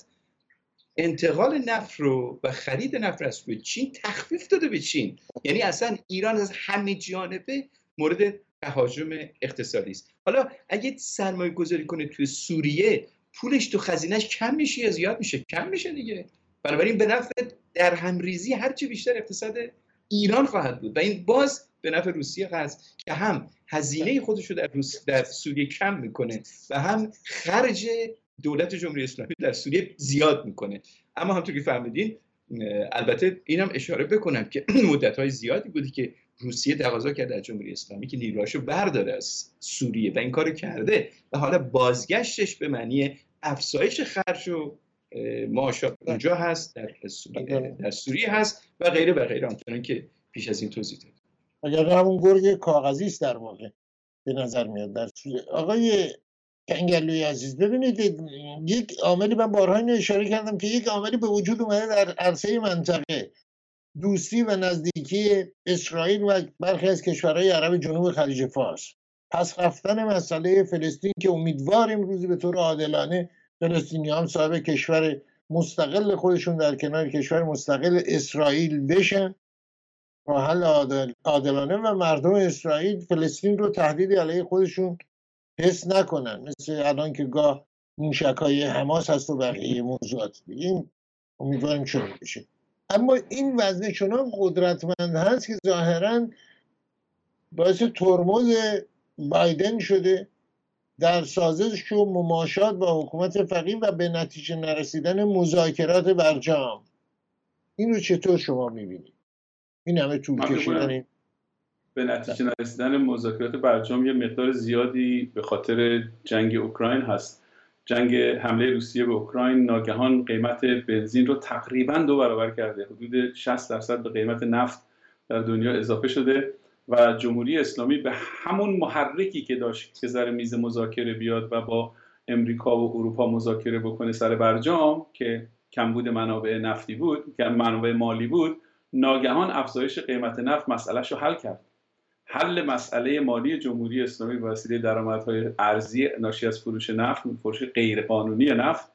انتقال نفت رو و خرید نفت از سوی چین تخفیف داده به چین. یعنی اصلا ایران از همه جانبه مورد تهاجم اقتصادی است. حالا اگه سرمایه گذاری کنه توی سوریه، پولش تو خزینه‌اش کم میشه یا زیاد میشه؟ کم میشه دیگه. بنابراین به نفع در همریزی هرچی بیشتر اقتصاد ایران خواهد بود و این باز به نفع روسیه هست که هم هزینه خودش رو در, روس... در سوریه کم میکنه و هم خرج دولت جمهوری اسلامی در سوریه زیاد میکنه. اما همونطور که فهمیدین، البته اینم اشاره بکنم که مدت‌های زیادی بودی که روسیه تقاضا کرده از جمهوری اسلامی که نیروهاشو برداره از سوریه و این کارو کرده و حالا بازگشتش به معنی افزایش خرج و معاشات اونجا هست، در سوریه در سوریه هست و غیره و غیره، همچنان که پیش از این توضیح دادم. اگر همون گرگ کاغذی است در واقع به نظر میاد در سوریه. آقای کنگلوی عزیز، ببینید یک عاملی، من بارها اینو اشاره کردم که یک عاملی به وجود اومده در عرصه منطقه، دوستی و نزدیکی اسرائیل و برخی از کشورهای عرب جنوب خلیج فارس. پس رفتن مسئله فلسطین که امیدواریم روزی به طور عادلانه فلسطینیان صاحب کشور مستقل خودشون در کنار کشور مستقل اسرائیل بشن، راه حل عادل، عادلانه و مردم اسرائیل فلسطین رو تهدیدی علیه خودشون حس نکنن، مثل الان که گاه موشک‌های حماس هست و بقیه موضوعات. این امیدواریم چنین بشه. اما این وزن چنان قدرتمند هست که ظاهراً باعث ترمز بایدن شده در سازش و مماشات با حکومت فقیه و به نتیجه نرسیدن مذاکرات برجام. این رو چطور شما میبینید؟ این همه طول کشیدن به نتیجه نرسیدن مذاکرات برجام یه مقدار زیادی به خاطر جنگ اوکراین هست. جنگ حمله روسیه به اوکراین ناگهان قیمت بنزین رو تقریباً دو برابر کرده. حدود شصت درصد به قیمت نفت در دنیا اضافه شده و جمهوری اسلامی به همون محرکی که داشت که سر میز مذاکره بیاد و با امریکا و اروپا مذاکره بکنه سر برجام که کمبود منابع نفتی بود، که منابع مالی بود، ناگهان افزایش قیمت نفت مسئله‌شو حل کرد. حل مسئله مالی جمهوری اسلامی به وسیله درآمدهای ارزی ناشی از فروش نفت، فروش غیرقانونی نفت،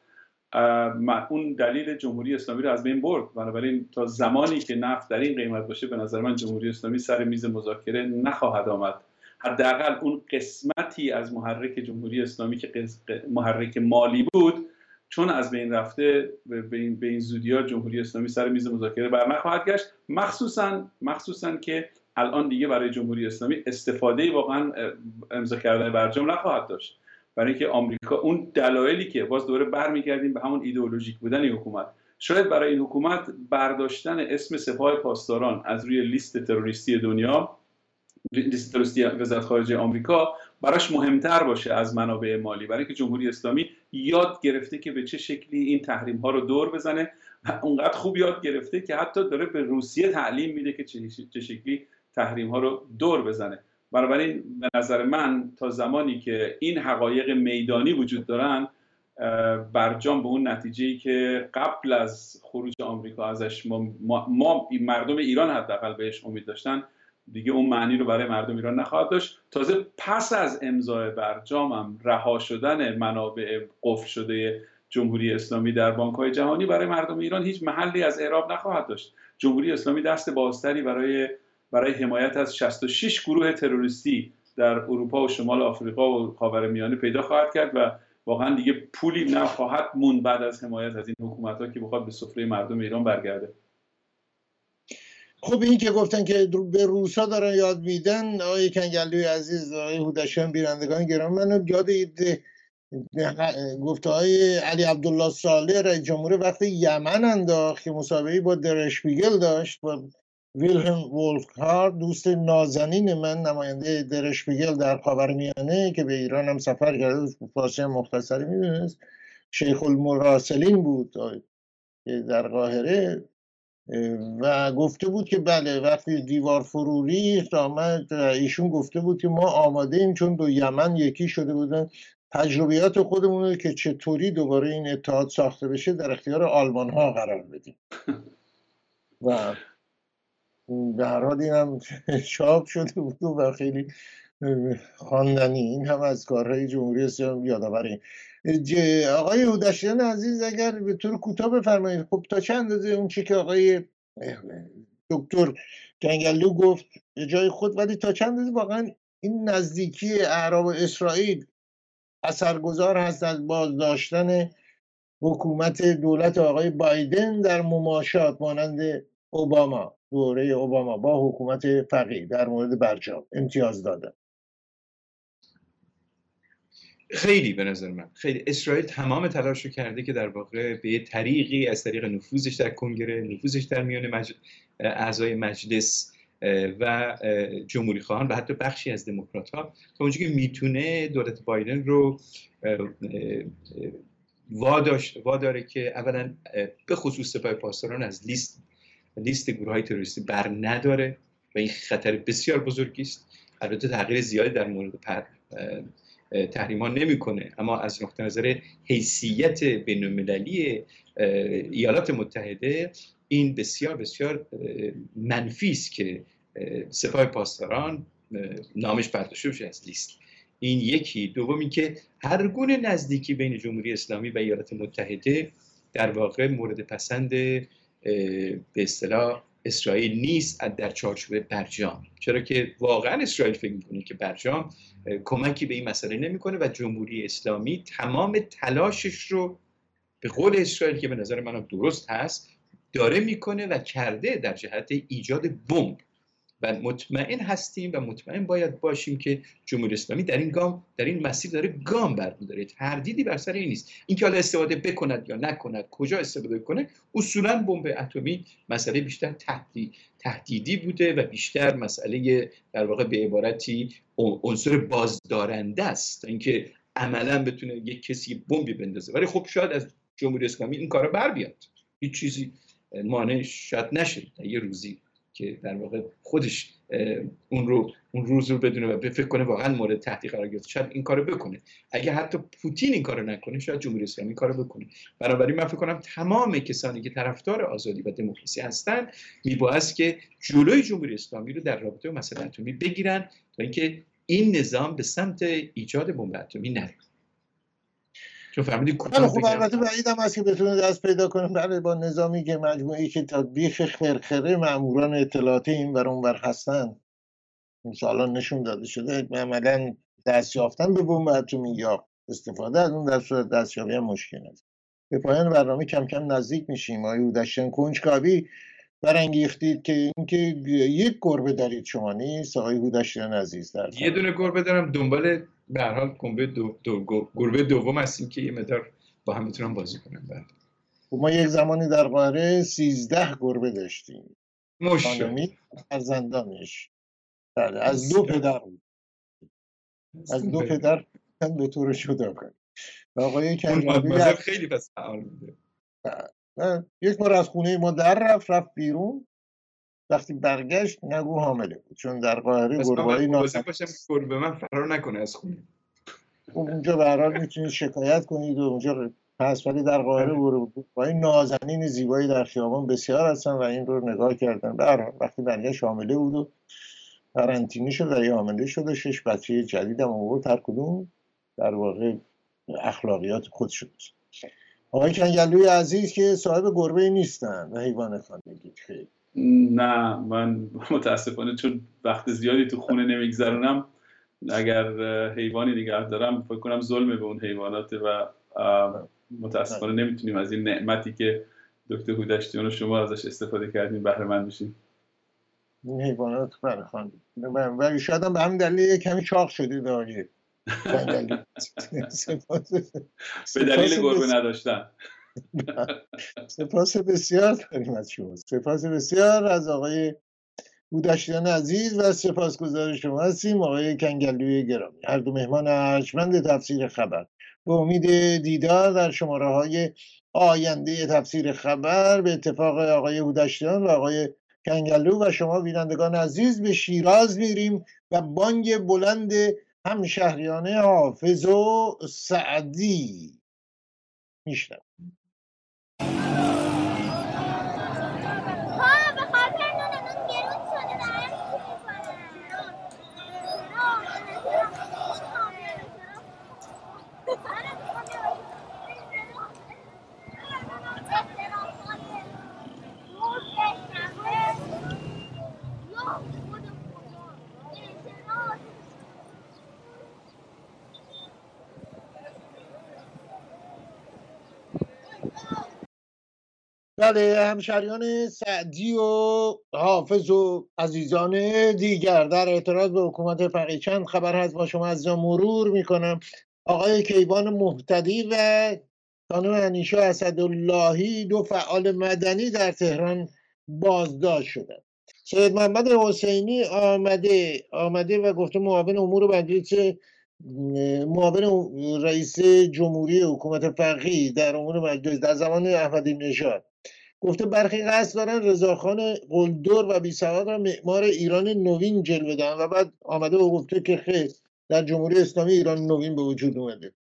اون دلیل جمهوری اسلامی رو از بین برد. بنابراین تا زمانی که نفت در این قیمت باشه به نظر من جمهوری اسلامی سر میز مذاکره نخواهد آمد. حداقل اون قسمتی از محرک جمهوری اسلامی که محرک مالی بود چون از بین رفته، به این به این زودی‌ها جمهوری اسلامی سر میز مذاکره بر نخواهد گشت. مخصوصاً مخصوصاً که الان دیگه برای جمهوری اسلامی استفاده واقعا امضا کردن برجام نخواهد داشت، برای اینکه آمریکا اون دلایلی که باز دوره برمیگردیم به همون ایدئولوژیک بودن این حکومت، شاید برای این حکومت برداشتن اسم سپاه پاسداران از روی لیست تروریستی دنیا، لیست تروریستی وزارت خارجه آمریکا، براش مهمتر باشه از منابع مالی، برای اینکه جمهوری اسلامی یاد گرفته که به چه شکلی این تحریم ها رو دور بزنه. اونقدر خوب یاد گرفته که حتی داره به روسیه تعلیم میده که چه شکلی تحریم ها رو دور بزنه. بنابراین به نظر من تا زمانی که این حقایق میدانی وجود دارن، برجام به اون نتیجه‌ای که قبل از خروج آمریکا ازش ما, ما, ما مردم ایران حداقل بهش امید داشتن، دیگه اون معنی رو برای مردم ایران نخواهد داشت. تازه پس از امضای برجام هم رها شدن منابع قفل شده جمهوری اسلامی در بانک‌های جهانی برای مردم ایران هیچ محلی از اعراب نخواهد داشت. جمهوری اسلامی دست بازتری برای برای حمایت از شصت و شش گروه تروریستی در اروپا و شمال آفریقا و خاورمیانه پیدا خواهد کرد و واقعا دیگه پولی نخواهد موند بعد از حمایت از این حکومت‌ها که بخواد به سفره مردم ایران برگرده. خب این که گفتن که به روسا دارن یاد میدن، آقای کنگلوی عزیز، آقای هودشیان، بینندگان گرامی، منو یاد گفته های علی عبدالله صالح رئیس جمهور وقت یمن انداخت که مسابقه با درشپیگل داشت، با ویلهلم ولفهارد، دوست نازنین من، نماینده درشپیگل در خاورمیانه که به ایران هم سفر کرده، فارسی مختصری میدونست، شیخ المراسلین بود که در قاهره، و گفته بود که بله وقتی دیوار فرو ریخت آمد، ایشون گفته بود که ما آماده ایم چون دو یمن یکی شده بودن، تجربیات خودمون که چطوری دوباره این اتحاد ساخته بشه در اختیار آلمان ها قرار بدیم. و به هر حال این هم چاپ شده بود و خیلی خواندنی. این هم از کارهای جمهوری اسلامی یادآوره. آقای هودشیان عزیز اگر به طور کوتاه بفرمایید، خب تا چند اندازه اون چی که آقای دکتر کنگلو گفت جای خود، ولی تا چند اندازه واقعا این نزدیکی اعراب و اسرائیل اثرگذار هست از بازداشتن حکومت دولت آقای بایدن در مماشات مانند اوباما، دوره اوباما با حکومت فقیه در مورد برجام امتیاز دادن؟ خیلی به نظر من خیلی اسرائیل تمام تلاش رو کرده که در واقع به طریقی از طریق نفوذش در کنگره، نفوذش در میان مجل... اعضای مجلس و جمهوری خواهان و حتی بخشی از دموکرات ها تا اونجایی که میتونه دولت بایدن رو واداشت واداره که اولا به خصوص سپاه پاسداران از لیست لیست گروه های تروریستی بر نداره و این خطر بسیار بزرگی است. البته تغییر زیادی در مورد پر تحریما نمیکنه، اما از نقطه نظر حیثیت بین‌المللی ایالات متحده این بسیار بسیار منفی است که سپاه پاسداران نامش برداشته بشه از لیست. این یکی. دوم اینکه هر گونه نزدیکی بین جمهوری اسلامی و ایالات متحده در واقع مورد پسند به اصطلاح اسرائیل نیست در چارچوب برجام، چرا که واقعا اسرائیل فکر میکنه که برجام کمکی به این مسئله نمیکنه و جمهوری اسلامی تمام تلاشش رو به قول اسرائیل که به نظر من درست هست داره میکنه و کرده در جهت ایجاد بمب و مطمئن هستیم و مطمئن باید باشیم که جمهوری اسلامی در این گام در این مسیر داره گام برمی‌داره. تردیدی بر سر این نیست. اینکه حالا استفاده بکند یا نکند، کجا استفاده کنه، اصولا بمب اتمی مسئله بیشتر تهدید تهدیدی بوده و بیشتر مسئله در واقع به عبارتی عنصر بازدارنده است، اینکه عملا بتونه یک کسی بمبی بندازه. ولی خب شاید از جمهوری اسلامی این کارا بر بیاد، هیچ چیزی مانع شاید نشه یه روزی که در واقع خودش اون رو اون روز رو بدونه و فکر کنه واقعا مورد تهدید قرار گرفته، شاید این کارو بکنه. اگه حتی پوتین این کارو نکنه شاید جمهوری اسلامی این کارو بکنه. بنابراین من فکر کنم تمام کسانی که طرفدار آزادی و دموکراسی هستن میبایست که جلوی جمهوری اسلامی رو در رابطه با مسئله اتمی بگیرن تا اینکه این نظام به سمت ایجاد بمب اتمی نره. چون فهمیدی بله خب البته بعیدم هست که بتونه دست پیدا کنه بله با نظامی که مجموعی که تا بیخ خرخره ماموران اطلاعاتی این ور اون ور هستن مثلا نشون داده شده عملاً دست یافتن به بمب اتمی یا استفاده از اون در صورت دستیابی هم مشکل است. به پایان برنامه کم کم نزدیک میشیم. آقای هودشیان کنجکاوی برانگیختید که اینکه یک گربه دارید شما نیست آقای هودشیان عزیز؟ در یه دونه گربه دارم، دنبال به هر حال گربه دو دو گربه دوم هستیم که یه مقدار با هم میتونم بازی کنم. بعد ما یک زمانی در قاهره سیزده گربه داشتیم. ماشاءالله. فرزندانش بله از دو پدر بود. از دو پدر به طور جدا کنیم. آقای کنگلوی خیلی پس فعال بوده. یک بار از خونه ما در رفت رفت بیرون، وقتی برگشت نگو حامله بود، چون در قاهره گربه‌ای نازک باشم گربه من فرار نکنه از خونه. اونجا به هر حال میتونید شکایت کنید و اونجا پس، ولی در قاهره گربه‌ای نازنین زیبایی در خیابان بسیار هستن و این رو نگاه کردن. به هر حال وقتی برگشت حامله بود و قرنطینه شد و حامله شد و شش بچه جدیدم آورد، هر کدوم در واقع اخلاقیات خودشون. آقای کنگلوی عزیز که صاحب گربه نیستن و حیوان خانگی. خیلی نه، من متاسفانه چون وقت زیادی تو خونه نمیگذرونم، اگر حیوانی نگه دارم فکر کنم ظلم به اون حیوانات و متاسفانه نمیتونیم از این نعمتی که دکتر هودشتیان و شما ازش استفاده کردیم بهره مند بشیم. این حیوانات بله خانم، ولی شاید هم به همین دلیل کمی چاق شده داری کنگلو. به دلیل گربه نداشتن. سپاس بسیار داریم از شما، سپاس بسیار از آقای هودشتیان عزیز و سپاسگزار شما هستیم آقای کنگلوی گرامی، هر دو مهمان ارجمند تفسیر خبر. به امید دیدار در شماره های آینده تفسیر خبر به اتفاق آقای هودشتیان و آقای کنگلو و شما بینندگان عزیز به شیراز میریم و بانگ بلند همشهریانه حافظ و سعدی میشنویم. بله، همشهریان سعدی و حافظ و عزیزان دیگر، در اعتراض به حکومت فقیه چند خبر هست با شما عزیزان مرور میکنم. آقای کیوان مهتدی و خانم انیشا اسداللهی دو فعال مدنی در تهران بازداشت شدند. سید محمد حسینی آمده آمده و گفته معاون امور مجلس معاون رئیس جمهوری حکومت فقیه در امور مجلس در زمان احمدی نژاد گفته برخی قصد دارن رضاخان قلدر و بی‌سواد را معمار ایران نوین جلوه دهن و بعد آمده و گفته که خیر، در جمهوری اسلامی ایران نوین به وجود اومده.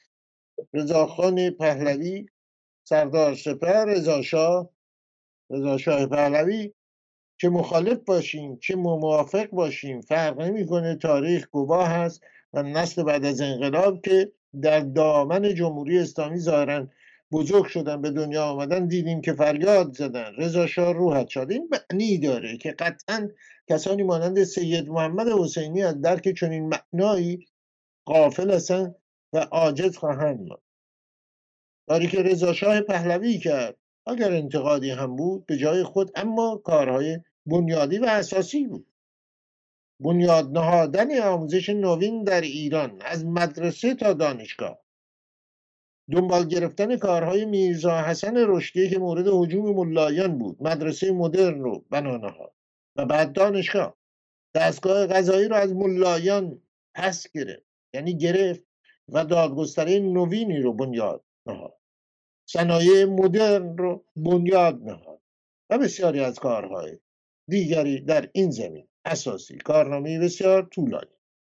رضاخان پهلوی، سردار سپه، رضاشاه رضاشاه پهلوی، چه مخالف باشیم چه موافق باشیم فرق نمیکنه، تاریخ گواه هست و نسل بعد از انقلاب که در دامن جمهوری اسلامی ظاهرا بزرگ شدن به دنیا آمدن دیدیم که فریاد زدن رضا شاه روحت شاد. این معنی داره که قطعا کسانی مانند سید محمد حسینی از درک چنین معنایی غافل هستند و عاجز خواهند ماند. کاری که رضا شاه پهلوی کرد اگر انتقادی هم بود به جای خود، اما کارهای بنیادی و اساسی بود. بنیاد نهادن آموزش نوین در ایران از مدرسه تا دانشگاه، دنبال گرفتن کارهای میرزا حسن رشدی که مورد هجوم ملایان بود، مدرسه مدرن رو بنا نهاد و بعد دانشگاه. دستگاه قضایی رو از ملایان پس گرفت، یعنی گرفت و دادگستری نوینی رو بنیاد نهاد، صنایع مدرن رو بنیاد نهاد و بسیاری از کارهای دیگری در این زمین اساسی. کارنامه بسیار طولانی.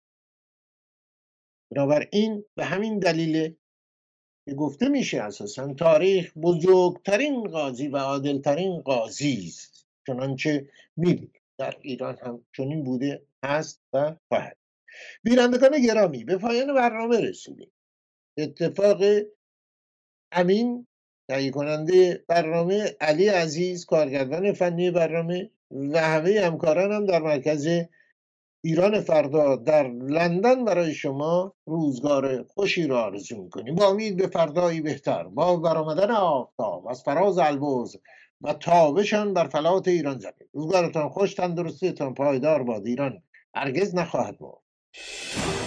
بنابراین به همین دلیل که گفته میشه اساسا تاریخ بزرگترین قاضی و عادلترین قاضی است، چنانچه میدونیم در ایران هم چنین بوده، هست و خواهد. بینندگان گرامی، به پایان برنامه رسیدیم. اتفاق امین تهیه کننده برنامه، علی عزیز کارگردان فنی برنامه و همه همکاران هم در مرکز ایران فردا در لندن برای شما روزگار خوشی را آرزو میکنیم، با امید به فردایی بهتر، با برآمدن آفتاب از فراز البرز و تابشان بر فلات ایران زمین. روزگارتان خوش، تندرستیتان پایدار باد. ایران هرگز نخواهد مرد.